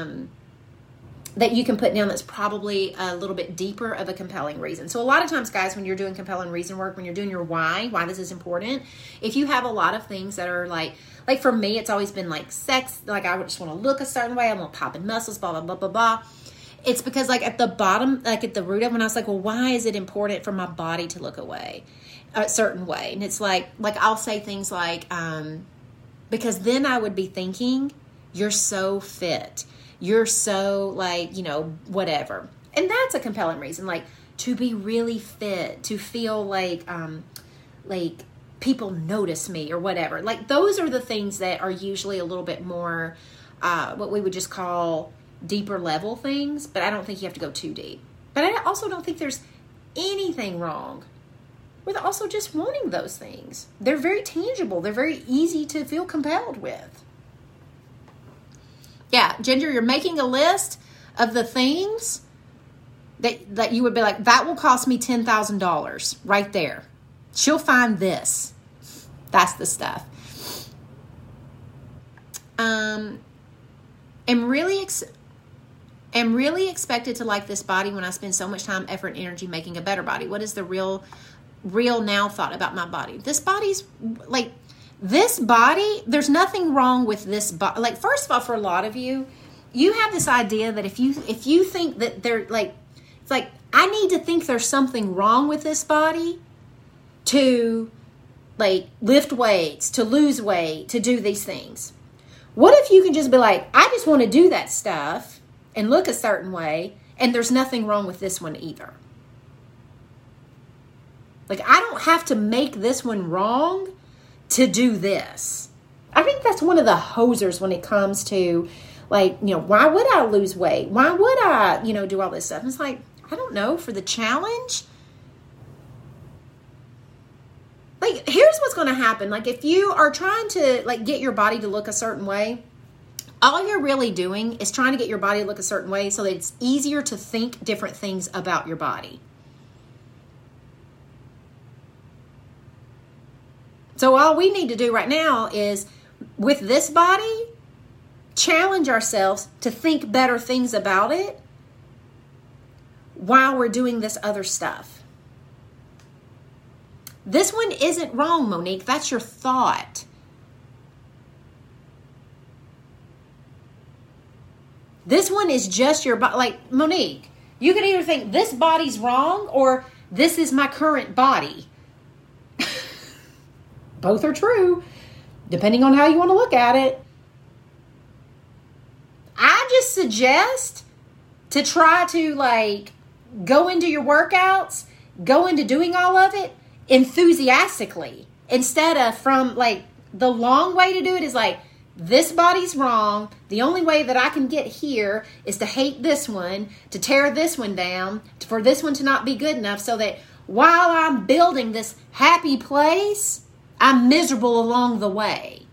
A: put down that's probably a little bit deeper of a compelling reason. So a lot of times, guys, when you're doing compelling reason work, when you're doing your why this is important, if you have a lot of things that are like for me, it's always been like sex, like I would just want to look a certain way, I want popping muscles, blah, blah, blah, blah, blah. It's because at the bottom, at the root of when I was like, well, why is it important for my body to look a certain way? And it's like I'll say things like, because then I would be thinking, you're so fit. You're so whatever. And that's a compelling reason, to be really fit, to feel like people notice me or whatever. Those are the things that are usually a little bit more, what we would just call deeper level things, but I don't think you have to go too deep. But I also don't think there's anything wrong with also just wanting those things. They're very tangible. They're very easy to feel compelled with. Yeah, Ginger, you're making a list of the things that you would be like, that will cost me $10,000 right there. She'll find this. That's the stuff. Am really expected to like this body when I spend so much time, effort, and energy making a better body. What is the real now thought about my body? This body's this body, there's nothing wrong with this body. First of all, for a lot of you, you have this idea that if you think that they're it's like, I need to think there's something wrong with this body to lift weights, to lose weight, to do these things. What if you can just be like, I just want to do that stuff and look a certain way, and there's nothing wrong with this one either. I don't have to make this one wrong to do this. I think that's one of the hosers when it comes to, why would I lose weight? Why would I, do all this stuff? And it's I don't know, for the challenge. Here's what's going to happen. If you are trying to, get your body to look a certain way, all you're really doing is trying to get your body to look a certain way so that it's easier to think different things about your body. So all we need to do right now is, with this body, challenge ourselves to think better things about it while we're doing this other stuff. This one isn't wrong, Monique. That's your thought. This one is just your body. Monique, you can either think this body's wrong or this is my current body. Both are true, depending on how you want to look at it. I just suggest to try to go into your workouts, go into doing all of it enthusiastically. Instead of from like the long way to do it is like, this body's wrong. The only way that I can get here is to hate this one, to tear this one down, for this one to not be good enough, so that while I'm building this happy place, I'm miserable along the way.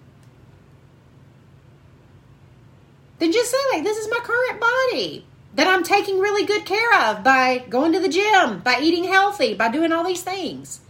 A: Then just say, like, this is my current body that I'm taking really good care of by going to the gym, by eating healthy, by doing all these things.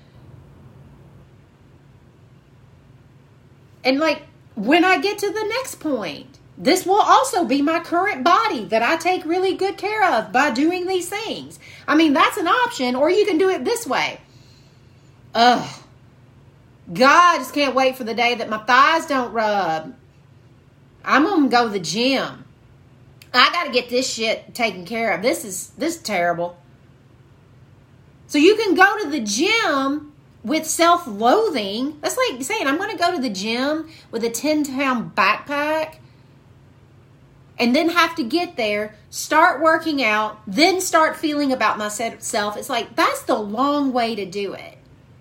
A: And like, when I get to the next point, this will also be my current body that I take really good care of by doing these things. I mean, that's an option, or you can do it this way. God, I just can't wait for the day that my thighs don't rub. I'm going to go to the gym. I got to get this shit taken care of. This is terrible. So you can go to the gym with self-loathing. That's like saying, I'm going to go to the gym with a 10-pound backpack and then have to get there, start working out, then start feeling about myself. It's like, that's the long way to do it.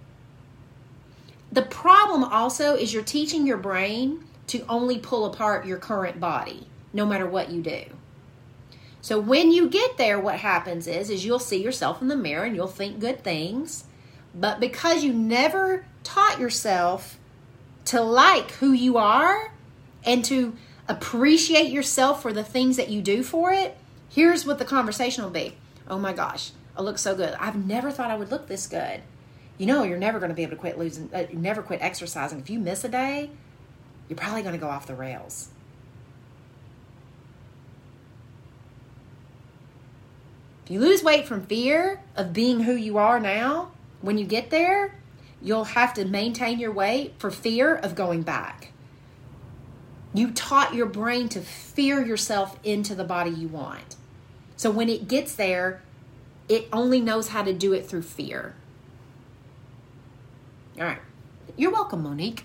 A: The problem also is you're teaching your brain to only pull apart your current body, no matter what you do. So when you get there, what happens is you'll see yourself in the mirror and you'll think good things. But because you never taught yourself to like who you are and to appreciate yourself for the things that you do for it, here's what the conversation will be. Oh my gosh, I look so good. I've never thought I would look this good. You know, you're never going to be able to never quit exercising. If you miss a day, you're probably going to go off the rails. If you lose weight from fear of being who you are now, when you get there, you'll have to maintain your weight for fear of going back. You taught your brain to fear yourself into the body you want. So when it gets there, it only knows how to do it through fear. All right. You're welcome, Monique.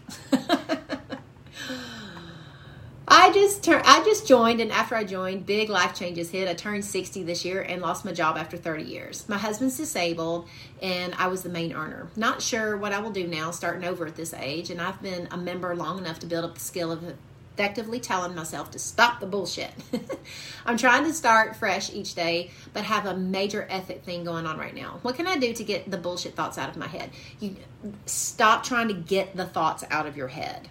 A: I just joined, and after I joined, big life changes hit. I turned 60 this year and lost my job after 30 years. My husband's disabled, and I was the main earner. Not sure what I will do now, starting over at this age, and I've been a member long enough to build up the skill of effectively telling myself to stop the bullshit. I'm trying to start fresh each day, but have a major ethic thing going on right now. What can I do to get the bullshit thoughts out of my head? You stop trying to get the thoughts out of your head.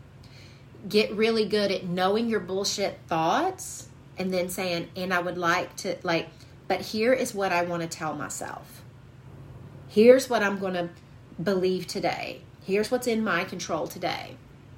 A: Get really good at knowing your bullshit thoughts and then saying, and I would like to, but here is what I want to tell myself. Here's what I'm going to believe today. Here's what's in my control today.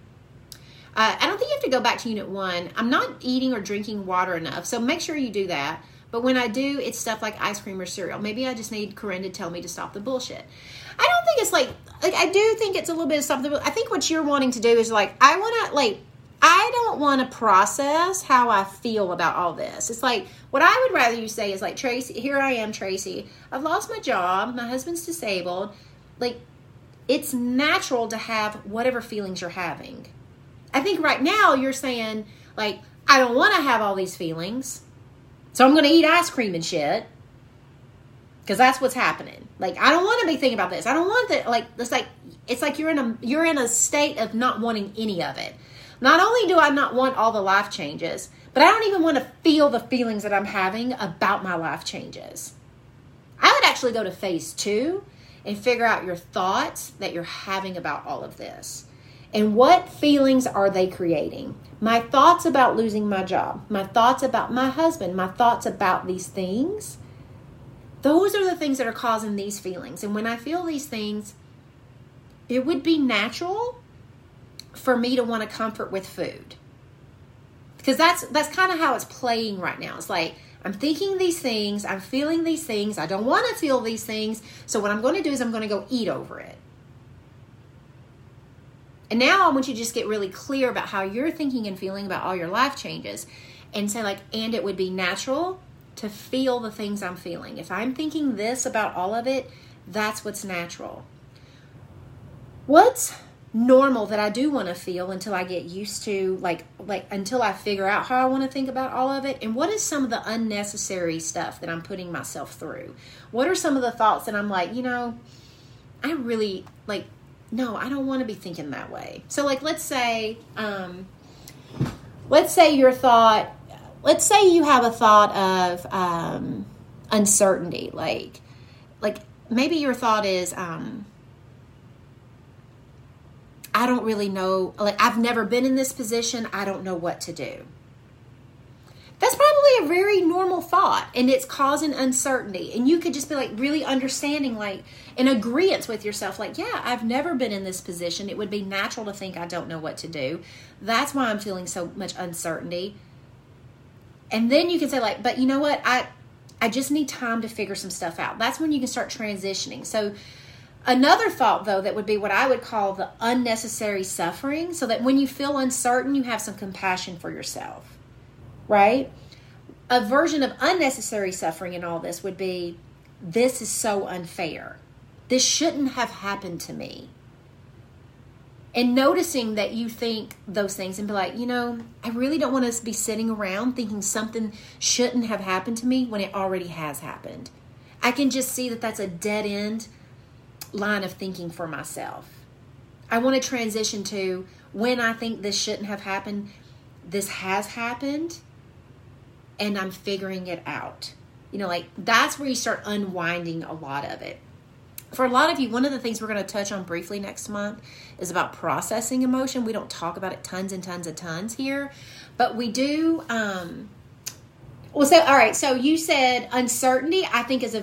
A: I don't think you have to go back to Unit 1. I'm not eating or drinking water enough, so make sure you do that. But when I do, it's stuff like ice cream or cereal. Maybe I just need Corinne to tell me to stop the bullshit. I don't think it's like I do think it's a little bit of something. I think what you're wanting to do is I don't want to process how I feel about all this. It's like, what I would rather you say is like, Tracy, here I am, Tracy. I've lost my job. My husband's disabled. Like, it's natural to have whatever feelings you're having. I think right now you're saying, like, I don't want to have all these feelings, so I'm going to eat ice cream and shit, because that's what's happening. Like, I don't want to be thinking about this. I don't want that. Like, it's like you're in a state of not wanting any of it. Not only do I not want all the life changes, but I don't even want to feel the feelings that I'm having about my life changes. I would actually go to phase 2 and figure out your thoughts that you're having about all of this. And what feelings are they creating? My thoughts about losing my job, my thoughts about my husband, my thoughts about these things, those are the things that are causing these feelings. And when I feel these things, it would be natural for me to want to comfort with food. Because that's kind of how it's playing right now. It's like, I'm thinking these things, I'm feeling these things, I don't want to feel these things, so what I'm going to do is I'm going to go eat over it. And now I want you to just get really clear about how you're thinking and feeling about all your life changes, and say like, and it would be natural to feel the things I'm feeling. If I'm thinking this about all of it, that's what's natural. What's normal that I do want to feel until I get used to, like until I figure out how I want to think about all of it? And what is some of the unnecessary stuff that I'm putting myself through? What are some of the thoughts that I'm like, I really, no, I don't want to be thinking that way. So like, let's say you have a thought of uncertainty, like maybe your thought is, I don't really know, like I've never been in this position. I don't know what to do. That's probably a very normal thought, and it's causing uncertainty. And you could just be like really understanding, like in agreement with yourself, like, yeah, I've never been in this position. It would be natural to think I don't know what to do. That's why I'm feeling so much uncertainty. And then you can say like, but you know what? I just need time to figure some stuff out. That's when you can start transitioning. So another thought, though, that would be what I would call the unnecessary suffering, so that when you feel uncertain, you have some compassion for yourself, right? A version of unnecessary suffering in all this would be, this is so unfair. This shouldn't have happened to me. And noticing that you think those things and be like, you know, I really don't want to be sitting around thinking something shouldn't have happened to me when it already has happened. I can just see that that's a dead end line of thinking for myself. I want to transition to, when I think this shouldn't have happened, this has happened, and I'm figuring it out. You know, like that's where you start unwinding a lot of it. For a lot of you, one of the things we're going to touch on briefly next month is about processing emotion. We don't talk about it tons and tons and tons here, but we do. All right. So you said uncertainty, I think is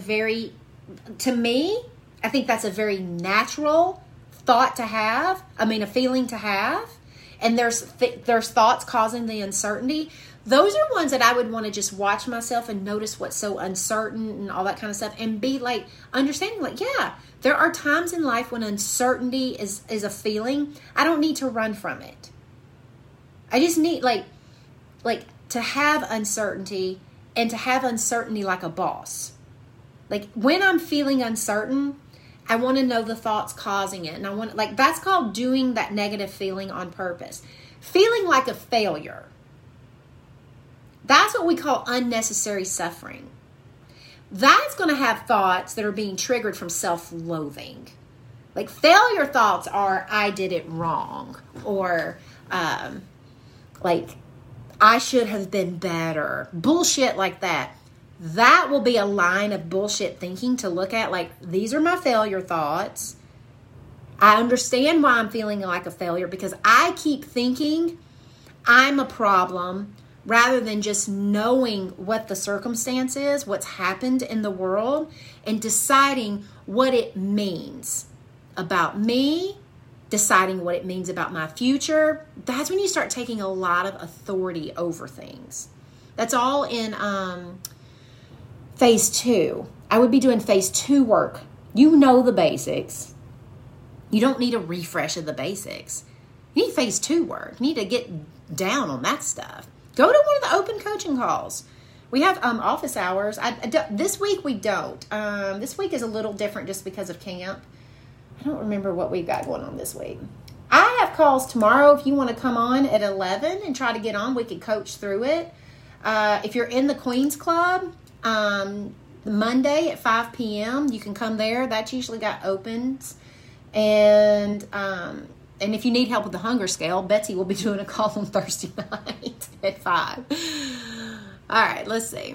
A: I think that's a very natural thought to have. A feeling to have. And there's thoughts causing the uncertainty. Those are ones that I would want to just watch myself and notice what's so uncertain and all that kind of stuff, and be like understanding, like, yeah, there are times in life when uncertainty is a feeling. I don't need to run from it. I just need like to have uncertainty, and to have uncertainty like a boss. Like when I'm feeling uncertain, I want to know the thoughts causing it. And I want, like, that's called doing that negative feeling on purpose. Feeling like a failure. That's what we call unnecessary suffering. That's going to have thoughts that are being triggered from self-loathing. Like failure thoughts are, I did it wrong. Or like, I should have been better. Bullshit like that. That will be a line of bullshit thinking to look at. Like, these are my failure thoughts. I understand why I'm feeling like a failure, because I keep thinking I'm a problem rather than just knowing what the circumstance is, what's happened in the world, and deciding what it means about me, deciding what it means about my future. That's when you start taking a lot of authority over things. That's all in phase 2. I would be doing phase 2 work. You know the basics. You don't need a refresh of the basics. You need phase 2 work. You need to get down on that stuff. Go to one of the open coaching calls. We have office hours. This week we don't. This week is a little different just because of camp. I don't remember what we've got going on this week. I have calls tomorrow. If you want to come on at 11 and try to get on, we could coach through it. If you're in the Queen's Club, Monday at 5 p.m., you can come there. That's usually got opens. And if you need help with the hunger scale, Betsy will be doing a call on Thursday night at 5. All right, let's see.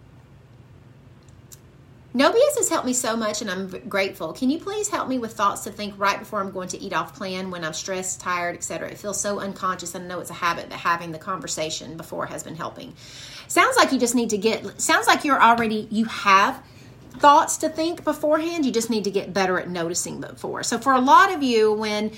A: No BS has helped me so much, and I'm grateful. Can you please help me with thoughts to think right before I'm going to eat off plan, when I'm stressed, tired, etc.? It feels so unconscious, and I know it's a habit that having the conversation before has been helping. Sounds like you just need to sounds like you have thoughts to think beforehand. You just need to get better at noticing before. So for a lot of you, when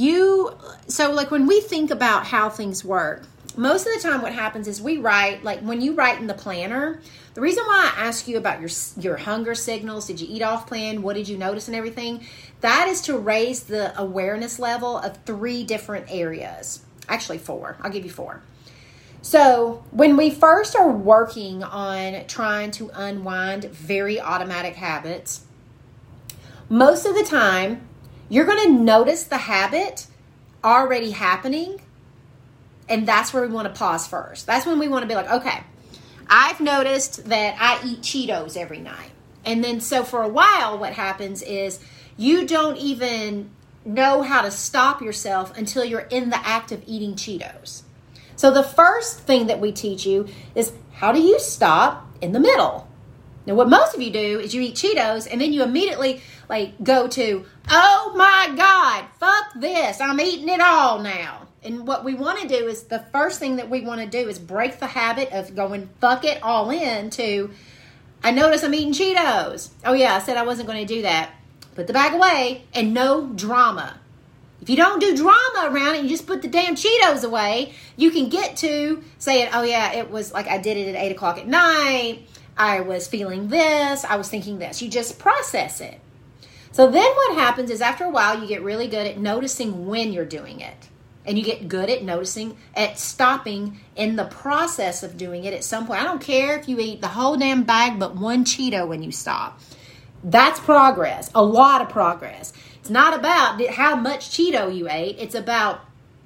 A: we think about how things work, most of the time what happens is we write, like when you write in the planner, the reason why I ask you about your hunger signals, did you eat off plan, what did you notice and everything, that is to raise the awareness level of 3 different areas. Actually 4. I'll give you 4. So when we first are working on trying to unwind very automatic habits, most of the time you're going to notice the habit already happening. And that's where we want to pause first. That's when we want to be like, okay, I've noticed that I eat Cheetos every night. And then so for a while, what happens is you don't even know how to stop yourself until you're in the act of eating Cheetos. So the first thing that we teach you is how do you stop in the middle? Now, what most of you do is you eat Cheetos and then you immediately go to, oh my God, fuck this. I'm eating it all now. And what we want to do is the first thing that we want to do is break the habit of going fuck it all in to, I notice I'm eating Cheetos. Oh yeah, I said I wasn't going to do that. Put the bag away and no drama. If you don't do drama around it, you just put the damn Cheetos away, you can get to saying, oh yeah, it was like I did it at 8 o'clock at night. I was feeling this. I was thinking this. You just process it. So then what happens is after a while, you get really good at noticing when you're doing it. And you get good at noticing, at stopping in the process of doing it at some point. I don't care if you eat the whole damn bag but one Cheeto when you stop. That's progress, a lot of progress. It's not about how much Cheeto you ate. It's about,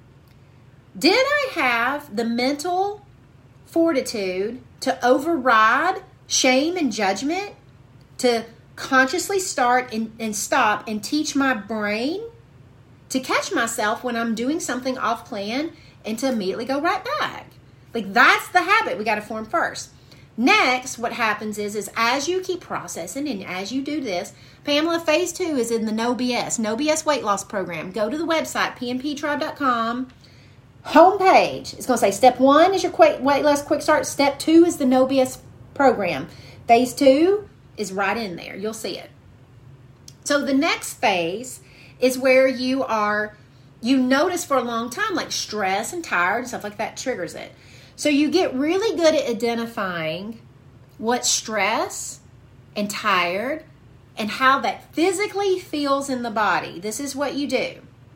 A: did I have the mental fortitude to override shame and judgment, to consciously start and stop and teach my brain to catch myself when I'm doing something off plan and to immediately go right back? Like, that's the habit we got to form first. Next, what happens is as you keep processing and as you do this, Pamela, phase 2 is in the No BS weight loss program. Go to the website, pnptribe.com. Homepage. It's going to say step 1 is your weight loss quick start. Step 2 is the No BS program. Phase 2 is right in there. You'll see it. So the next phase is where you notice for a long time, like stress and tired and stuff like that triggers it. So you get really good at identifying what stress and tired and how that physically feels in the body. This is what you do.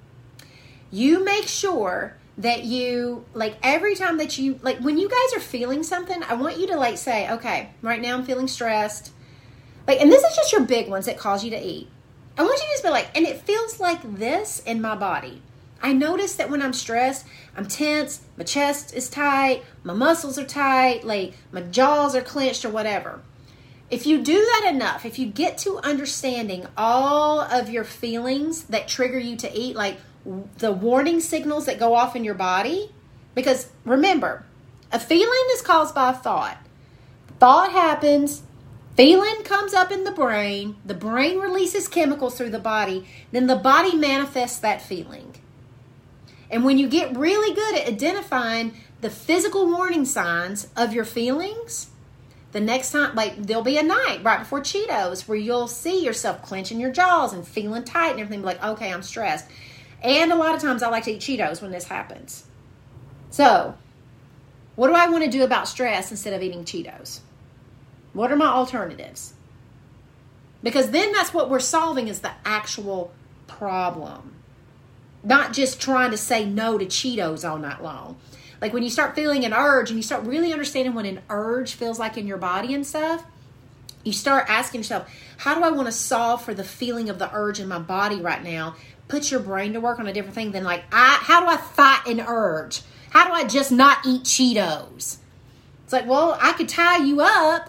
A: You make sure that you, like every time that you, like when you guys are feeling something, I want you to say, okay, right now I'm feeling stressed. And this is just your big ones that cause you to eat. I want you to just be like, and it feels like this in my body. I notice that when I'm stressed, I'm tense, my chest is tight, my muscles are tight, my jaws are clenched or whatever. If you do that enough, if you get to understanding all of your feelings that trigger you to eat, like the warning signals that go off in your body, because remember, a feeling is caused by a thought. Thought happens, feeling comes up in the brain releases chemicals through the body, then the body manifests that feeling. And when you get really good at identifying the physical warning signs of your feelings, the next time, there'll be a night right before Cheetos where you'll see yourself clenching your jaws and feeling tight and everything, like, okay, I'm stressed. And a lot of times I like to eat Cheetos when this happens. So, what do I want to do about stress instead of eating Cheetos? What are my alternatives? Because then that's what we're solving is the actual problem. Not just trying to say no to Cheetos all night long. Like when you start feeling an urge and you start really understanding what an urge feels like in your body and stuff, you start asking yourself, how do I want to solve for the feeling of the urge in my body right now? Put your brain to work on a different thing than how do I fight an urge? How do I just not eat Cheetos? It's like, well, I could tie you up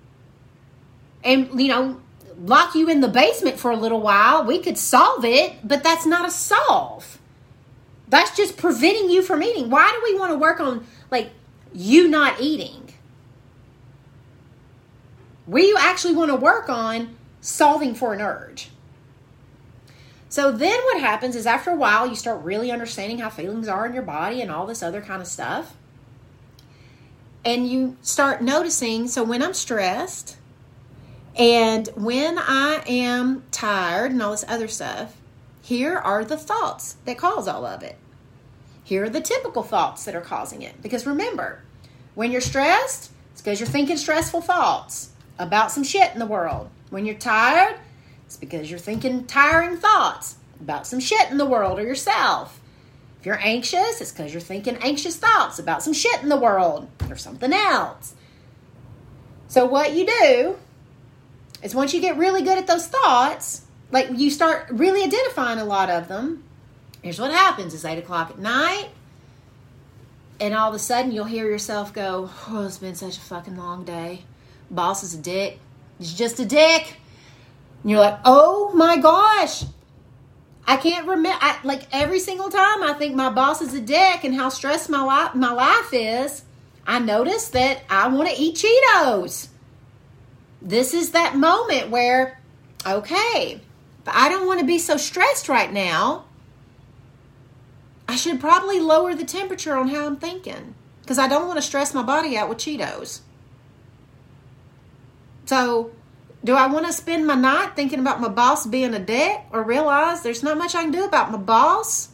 A: and, lock you in the basement for a little while. We could solve it, but that's not a solve. That's just preventing you from eating. Why do we want to work on, you not eating? We actually want to work on solving for an urge. So then what happens is after a while, you start really understanding how feelings are in your body and all this other kind of stuff. And you start noticing, so when I'm stressed and when I am tired and all this other stuff, here are the thoughts that cause all of it. Here are the typical thoughts that are causing it. Because remember, when you're stressed, it's because you're thinking stressful thoughts about some shit in the world. When you're tired, it's because you're thinking tiring thoughts about some shit in the world or yourself. If you're anxious, it's because you're thinking anxious thoughts about some shit in the world or something else. So what you do is once you get really good at those thoughts, you start really identifying a lot of them, here's what happens. It's 8 o'clock at night, and all of a sudden you'll hear yourself go, oh, it's been such a fucking long day. Boss is a dick. He's just a dick. And you're like, oh my gosh, I can't remember. Like every single time I think my boss is a dick and how stressed my life is, I notice that I want to eat Cheetos. This is that moment where, okay, but I don't want to be so stressed right now. I should probably lower the temperature on how I'm thinking because I don't want to stress my body out with Cheetos. So, do I want to spend my night thinking about my boss being a dick or realize there's not much I can do about my boss?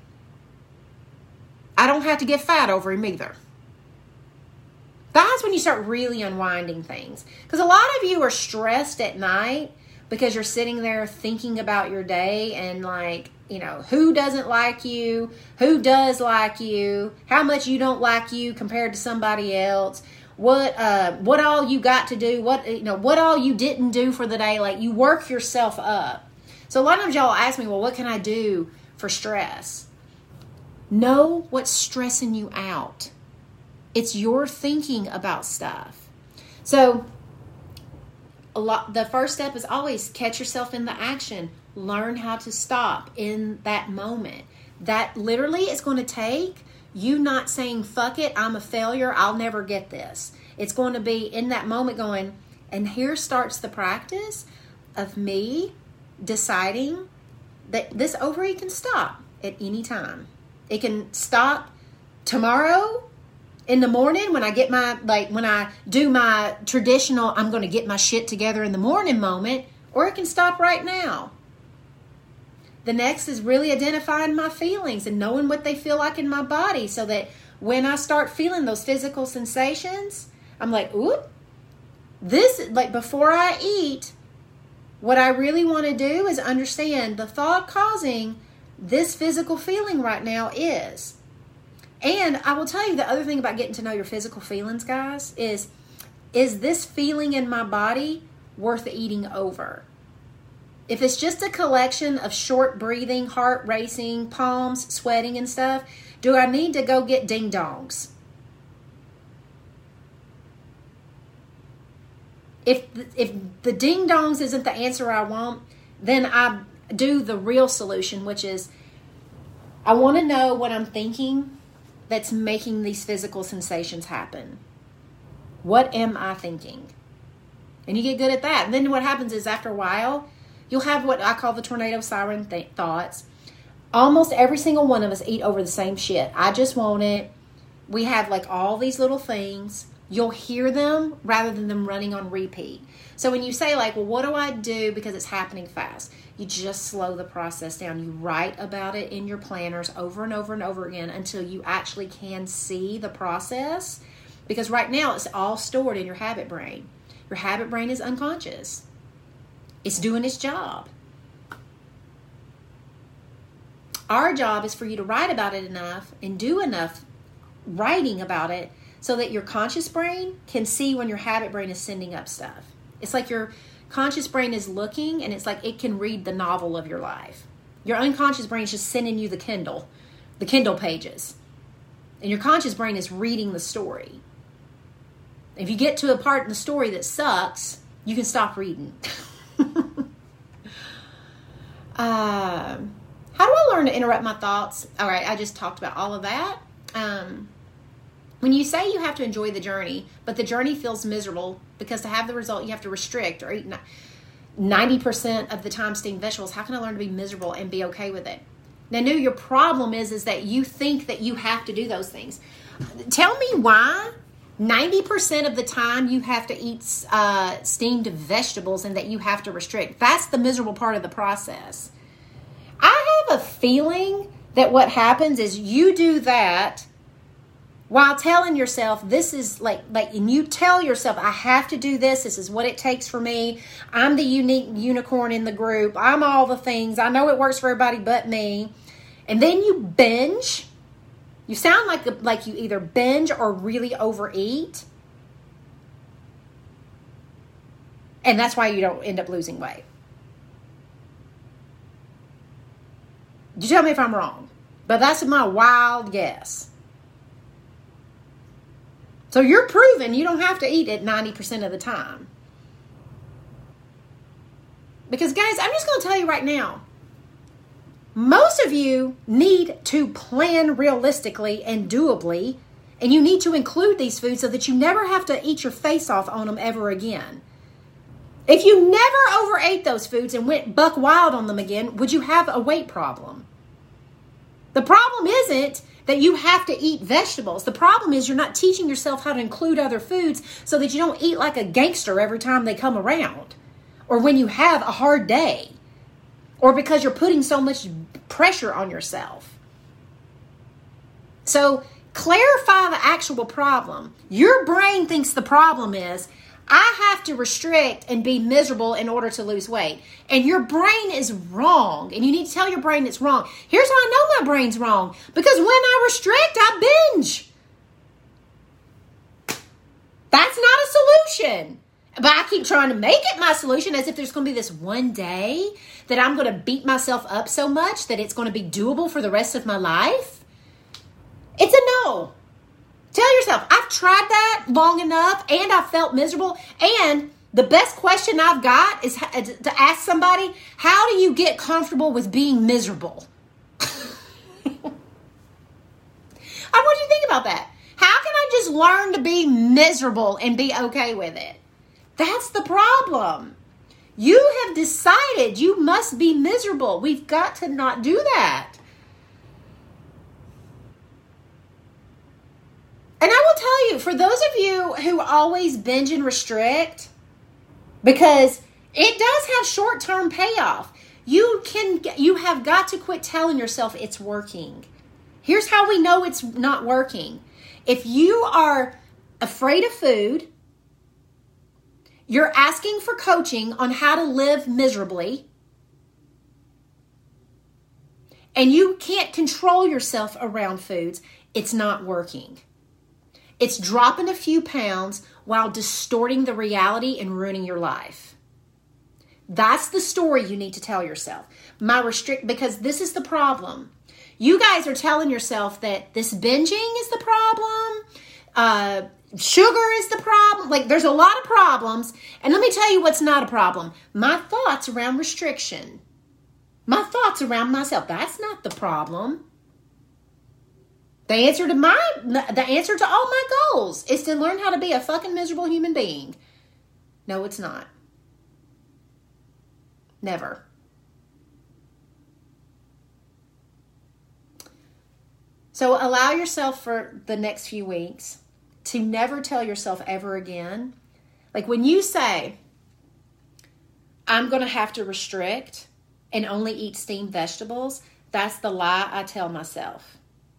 A: I don't have to get fat over him either. That's when you start really unwinding things. Because a lot of you are stressed at night because you're sitting there thinking about your day and like, you know, who doesn't like you, who does like you, how much you don't like you compared to somebody else, what all you got to do, what all you didn't do for the day. Like you work yourself up. So a lot of times y'all ask me, well, what can I do for stress? Know what's stressing you out. It's your thinking about stuff. So the first step is always catch yourself in the action. Learn how to stop in that moment. That literally is going to take you not saying, fuck it, I'm a failure, I'll never get this. It's going to be in that moment going, and here starts the practice of me deciding that this overeat can stop at any time. It can stop tomorrow in the morning when I get when I do my traditional, I'm going to get my shit together in the morning moment, or it can stop right now. The next is really identifying my feelings and knowing what they feel like in my body so that when I start feeling those physical sensations, I'm like, ooh, this, like before I eat, what I really want to do is understand the thought causing this physical feeling right now is. And I will tell you the other thing about getting to know your physical feelings, guys, is this feeling in my body worth eating over? If it's just a collection of short breathing, heart racing, palms sweating and stuff, do I need to go get ding dongs? If the ding dongs isn't the answer I want, then I do the real solution, which is I want to know what I'm thinking that's making these physical sensations happen. What am I thinking? And you get good at that. And then what happens is after a while, you'll have what I call the tornado siren thoughts. Almost every single one of us eat over the same shit. I just want it. We have like all these little things. You'll hear them rather than them running on repeat. So when you say like, well, what do I do because it's happening fast? You just slow the process down. You write about it in your planners over and over and over again until you actually can see the process. Because right now it's all stored in your habit brain. Your habit brain is unconscious. It's doing its job. Our job is for you to write about it enough and do enough writing about it so that your conscious brain can see when your habit brain is sending up stuff. It's like your conscious brain is looking and it's like it can read the novel of your life. Your unconscious brain is just sending you the Kindle pages. And your conscious brain is reading the story. If you get to a part in the story that sucks, you can stop reading. How do I learn to interrupt my thoughts? All right, I just talked about all of that. When you say you have to enjoy the journey, but the journey feels miserable because to have the result you have to restrict or eat 90% of the time steamed vegetables, how can I learn to be miserable and be okay with it? Now, your problem is that you think that you have to do those things. Tell me why 90% of the time you have to eat steamed vegetables and that you have to restrict. That's the miserable part of the process. I have a feeling that what happens is you do that while telling yourself this is like, and you tell yourself, I have to do this. This is what it takes for me. I'm the unique unicorn in the group. I'm all the things. I know it works for everybody but me. And then you binge. You sound like you either binge or really overeat. And that's why you don't end up losing weight. You tell me if I'm wrong. But that's my wild guess. So you're proving you don't have to eat it 90% of the time. Because guys, I'm just going to tell you right now. Most of you need to plan realistically and doably, and you need to include these foods so that you never have to eat your face off on them ever again. If you never overate those foods and went buck wild on them again, would you have a weight problem? The problem isn't that you have to eat vegetables. The problem is you're not teaching yourself how to include other foods so that you don't eat like a gangster every time they come around, or when you have a hard day, or because you're putting so much pressure on yourself. So clarify the actual problem. Your brain thinks the problem is, I have to restrict and be miserable in order to lose weight. And your brain is wrong. And you need to tell your brain it's wrong. Here's how I know my brain's wrong. Because when I restrict, I binge. That's not a solution. But I keep trying to make it my solution as if there's going to be this one day that I'm going to beat myself up so much that it's going to be doable for the rest of my life. It's a no. Tell yourself, I've tried that long enough and I felt miserable. And the best question I've got is to ask somebody, how do you get comfortable with being miserable? I want you to think about that. How can I just learn to be miserable and be okay with it? That's the problem. You have decided you must be miserable. We've got to not do that. And I will tell you, for those of you who always binge and restrict, because it does have short-term payoff, you have got to quit telling yourself it's working. Here's how we know it's not working. If you are afraid of food, you're asking for coaching on how to live miserably, and you can't control yourself around foods, it's not working. It's dropping a few pounds while distorting the reality and ruining your life. That's the story you need to tell yourself. Because this is the problem. You guys are telling yourself that this binging is the problem. Sugar is the problem. Like, there's a lot of problems. And let me tell you what's not a problem. My thoughts around restriction. My thoughts around myself. That's not the problem. The answer to all my goals is to learn how to be a fucking miserable human being. No, it's not. Never. So allow yourself for the next few weeks to never tell yourself ever again. Like when you say, I'm going to have to restrict and only eat steamed vegetables, that's the lie I tell myself.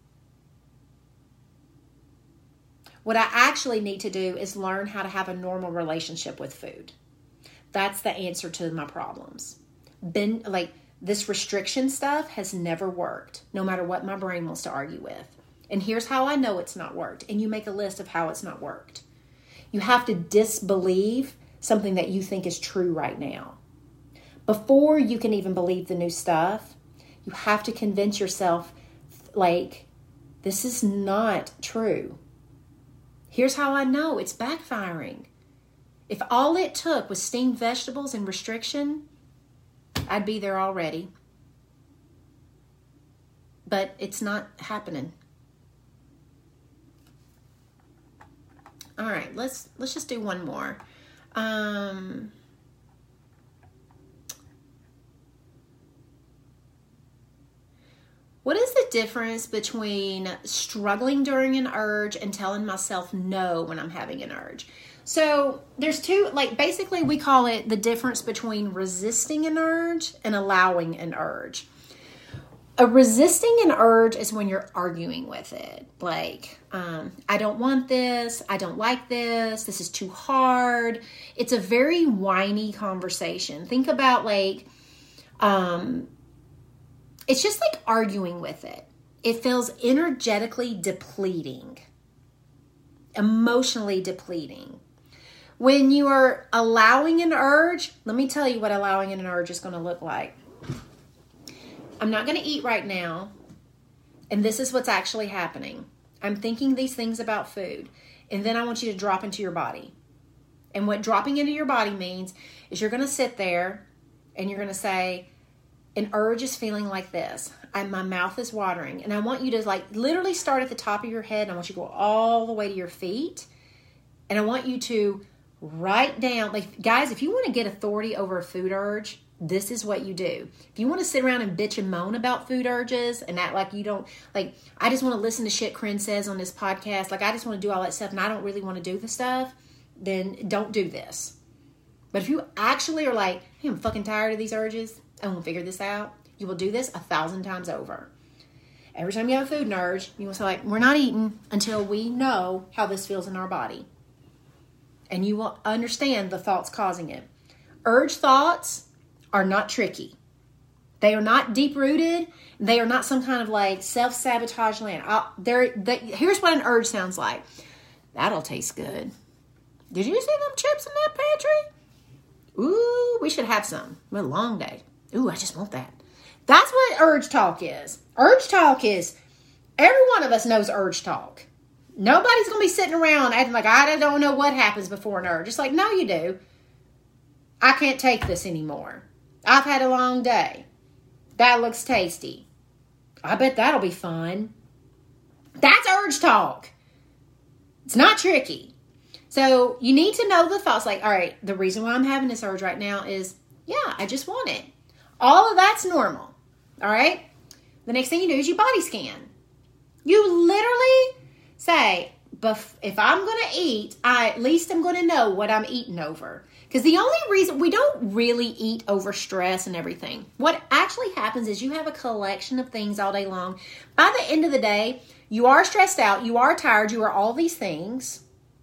A: What I actually need to do is learn how to have a normal relationship with food. That's the answer to my problems. This restriction stuff has never worked, no matter what my brain wants to argue with. And here's how I know it's not worked. And you make a list of how it's not worked. You have to disbelieve something that you think is true right now. Before you can even believe the new stuff, you have to convince yourself, this is not true. Here's how I know it's backfiring. If all it took was steamed vegetables and restriction, I'd be there already. But it's not happening. All right, let's just do one more. What is the difference between struggling during an urge and telling myself no when I'm having an urge? So there's two, basically we call it the difference between resisting an urge and allowing an urge. Resisting an urge is when you're arguing with it. I don't want this. I don't like this. This is too hard. It's a very whiny conversation. Think about it's just like arguing with it. It feels energetically depleting, emotionally depleting. When you are allowing an urge, let me tell you what allowing an urge is going to look like. I'm not going to eat right now, and this is what's actually happening. I'm thinking these things about food, and then I want you to drop into your body. And what dropping into your body means is you're going to sit there and you're going to say, an urge is feeling like this. My mouth is watering. And I want you to like literally start at the top of your head. And I want you to go all the way to your feet. And I want you to write down, like, guys, if you want to get authority over a food urge, this is what you do. If you want to sit around and bitch and moan about food urges and act like you don't, like, I just want to listen to shit Corinne says on this podcast, like, I just want to do all that stuff and I don't really want to do the stuff, then don't do this. But if you actually are like, hey, I'm fucking tired of these urges, I want to figure this out, you will do this 1,000 times over. Every time you have a food urge, you will say, like, we're not eating until we know how this feels in our body. And you will understand the thoughts causing it. Urge thoughts are not tricky. They are not deep-rooted. They are not some kind of like self-sabotage land. Here's what an urge sounds like. That'll taste good. Did you see them chips in that pantry? Ooh, we should have some. What a long day. Ooh, I just want that. That's what urge talk is. Urge talk is, every one of us knows urge talk. Nobody's going to be sitting around acting like, I don't know what happens before an urge. It's like, no, you do. I can't take this anymore. I've had a long day. That looks tasty. I bet that'll be fun. That's urge talk. It's not tricky. So you need to know the thoughts like, all right, the reason why I'm having this urge right now is, yeah, I just want it. All of that's normal. All right? The next thing you do is you body scan. You literally say, if I'm going to eat, at least I'm going to know what I'm eating over. Because the only reason we don't really eat over stress and everything. What actually happens is you have a collection of things all day long. By the end of the day, you are stressed out, you are tired, you are all these things.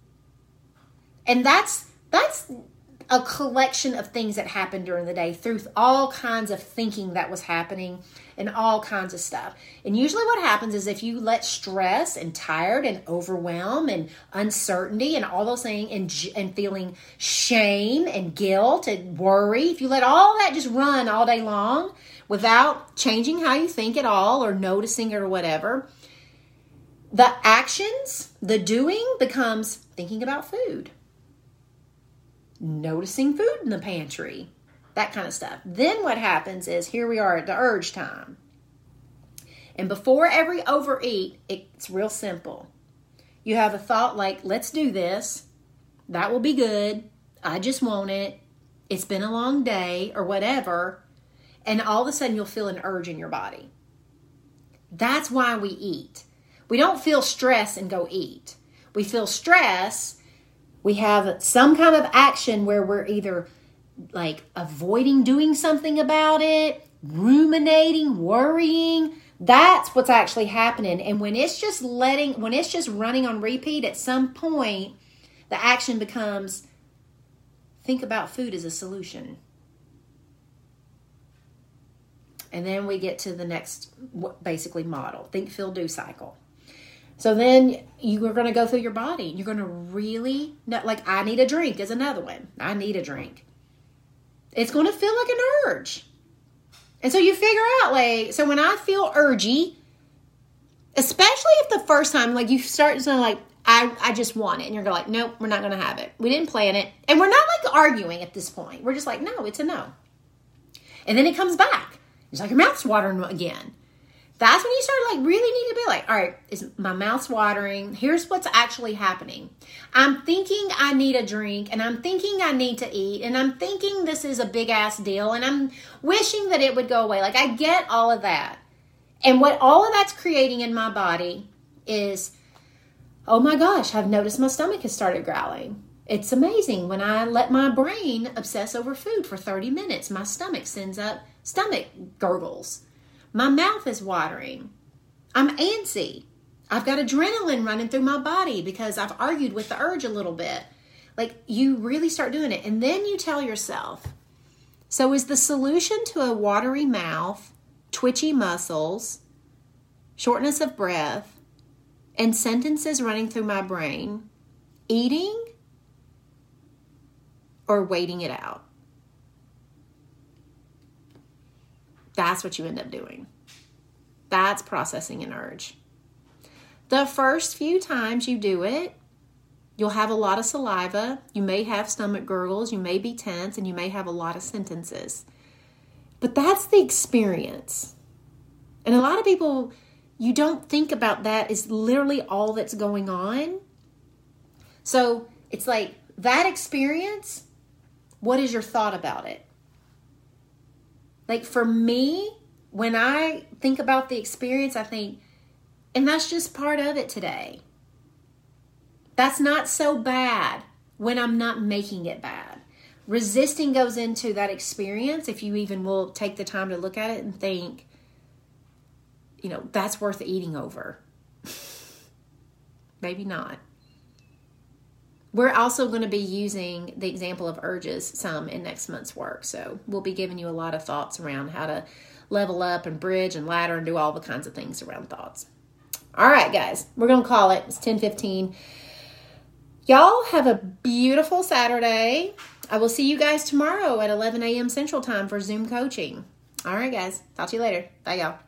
A: And that's a collection of things that happened during the day through all kinds of thinking that was happening and all kinds of stuff. And usually what happens is if you let stress and tired and overwhelm and uncertainty and all those things and feeling shame and guilt and worry, if you let all that just run all day long without changing how you think at all or noticing it or whatever, the actions, the doing becomes thinking about food. Noticing food in the pantry, that kind of stuff. Then what happens is here we are at the urge time. And before every overeat, it's real simple. You have a thought like, let's do this. That will be good. I just want it. It's been a long day or whatever. And all of a sudden you'll feel an urge in your body. That's why we eat. We don't feel stress and go eat. We feel stress. We have some kind of action where we're either like avoiding doing something about it, ruminating, worrying. That's what's actually happening. And when it's just running on repeat, at some point, the action becomes think about food as a solution. And then we get to the next, basically, model. Think, feel, do cycle. So then you are going to go through your body. You're going to really, like, I need a drink is another one. I need a drink. It's going to feel like an urge. And so you figure out, like, so when I feel urgy, especially if the first time, like, you start to like, I just want it. And you're going like, nope, we're not going to have it. We didn't plan it. And we're not like arguing at this point. We're just like, no, it's a no. And then it comes back. It's like your mouth's watering again. That's when you start like really need to be like, all right, is my mouth's watering? Here's what's actually happening. I'm thinking I need a drink and I'm thinking I need to eat and I'm thinking this is a big ass deal and I'm wishing that it would go away. Like I get all of that. And what all of that's creating in my body is, oh my gosh, I've noticed my stomach has started growling. It's amazing. When I let my brain obsess over food for 30 minutes, my stomach sends up stomach gurgles. My mouth is watering. I'm antsy. I've got adrenaline running through my body because I've argued with the urge a little bit. Like you really start doing it. And then you tell yourself, so is the solution to a watery mouth, twitchy muscles, shortness of breath, and sentences running through my brain, eating or waiting it out? That's what you end up doing. That's processing an urge. The first few times you do it, you'll have a lot of saliva. You may have stomach gurgles. You may be tense and you may have a lot of sentences. But that's the experience. And a lot of people, you don't think about that is literally all that's going on. So it's like that experience, what is your thought about it? Like for me, when I think about the experience, I think, and that's just part of it today. That's not so bad when I'm not making it bad. Resisting goes into that experience, if you even will take the time to look at it and think, that's worth eating over. Maybe not. We're also going to be using the example of urges some in next month's work. So we'll be giving you a lot of thoughts around how to level up and bridge and ladder and do all the kinds of things around thoughts. All right, guys, we're going to call it. It's 10:15. Y'all have a beautiful Saturday. I will see you guys tomorrow at 11 a.m. Central Time for Zoom coaching. All right, guys. Talk to you later. Bye, y'all.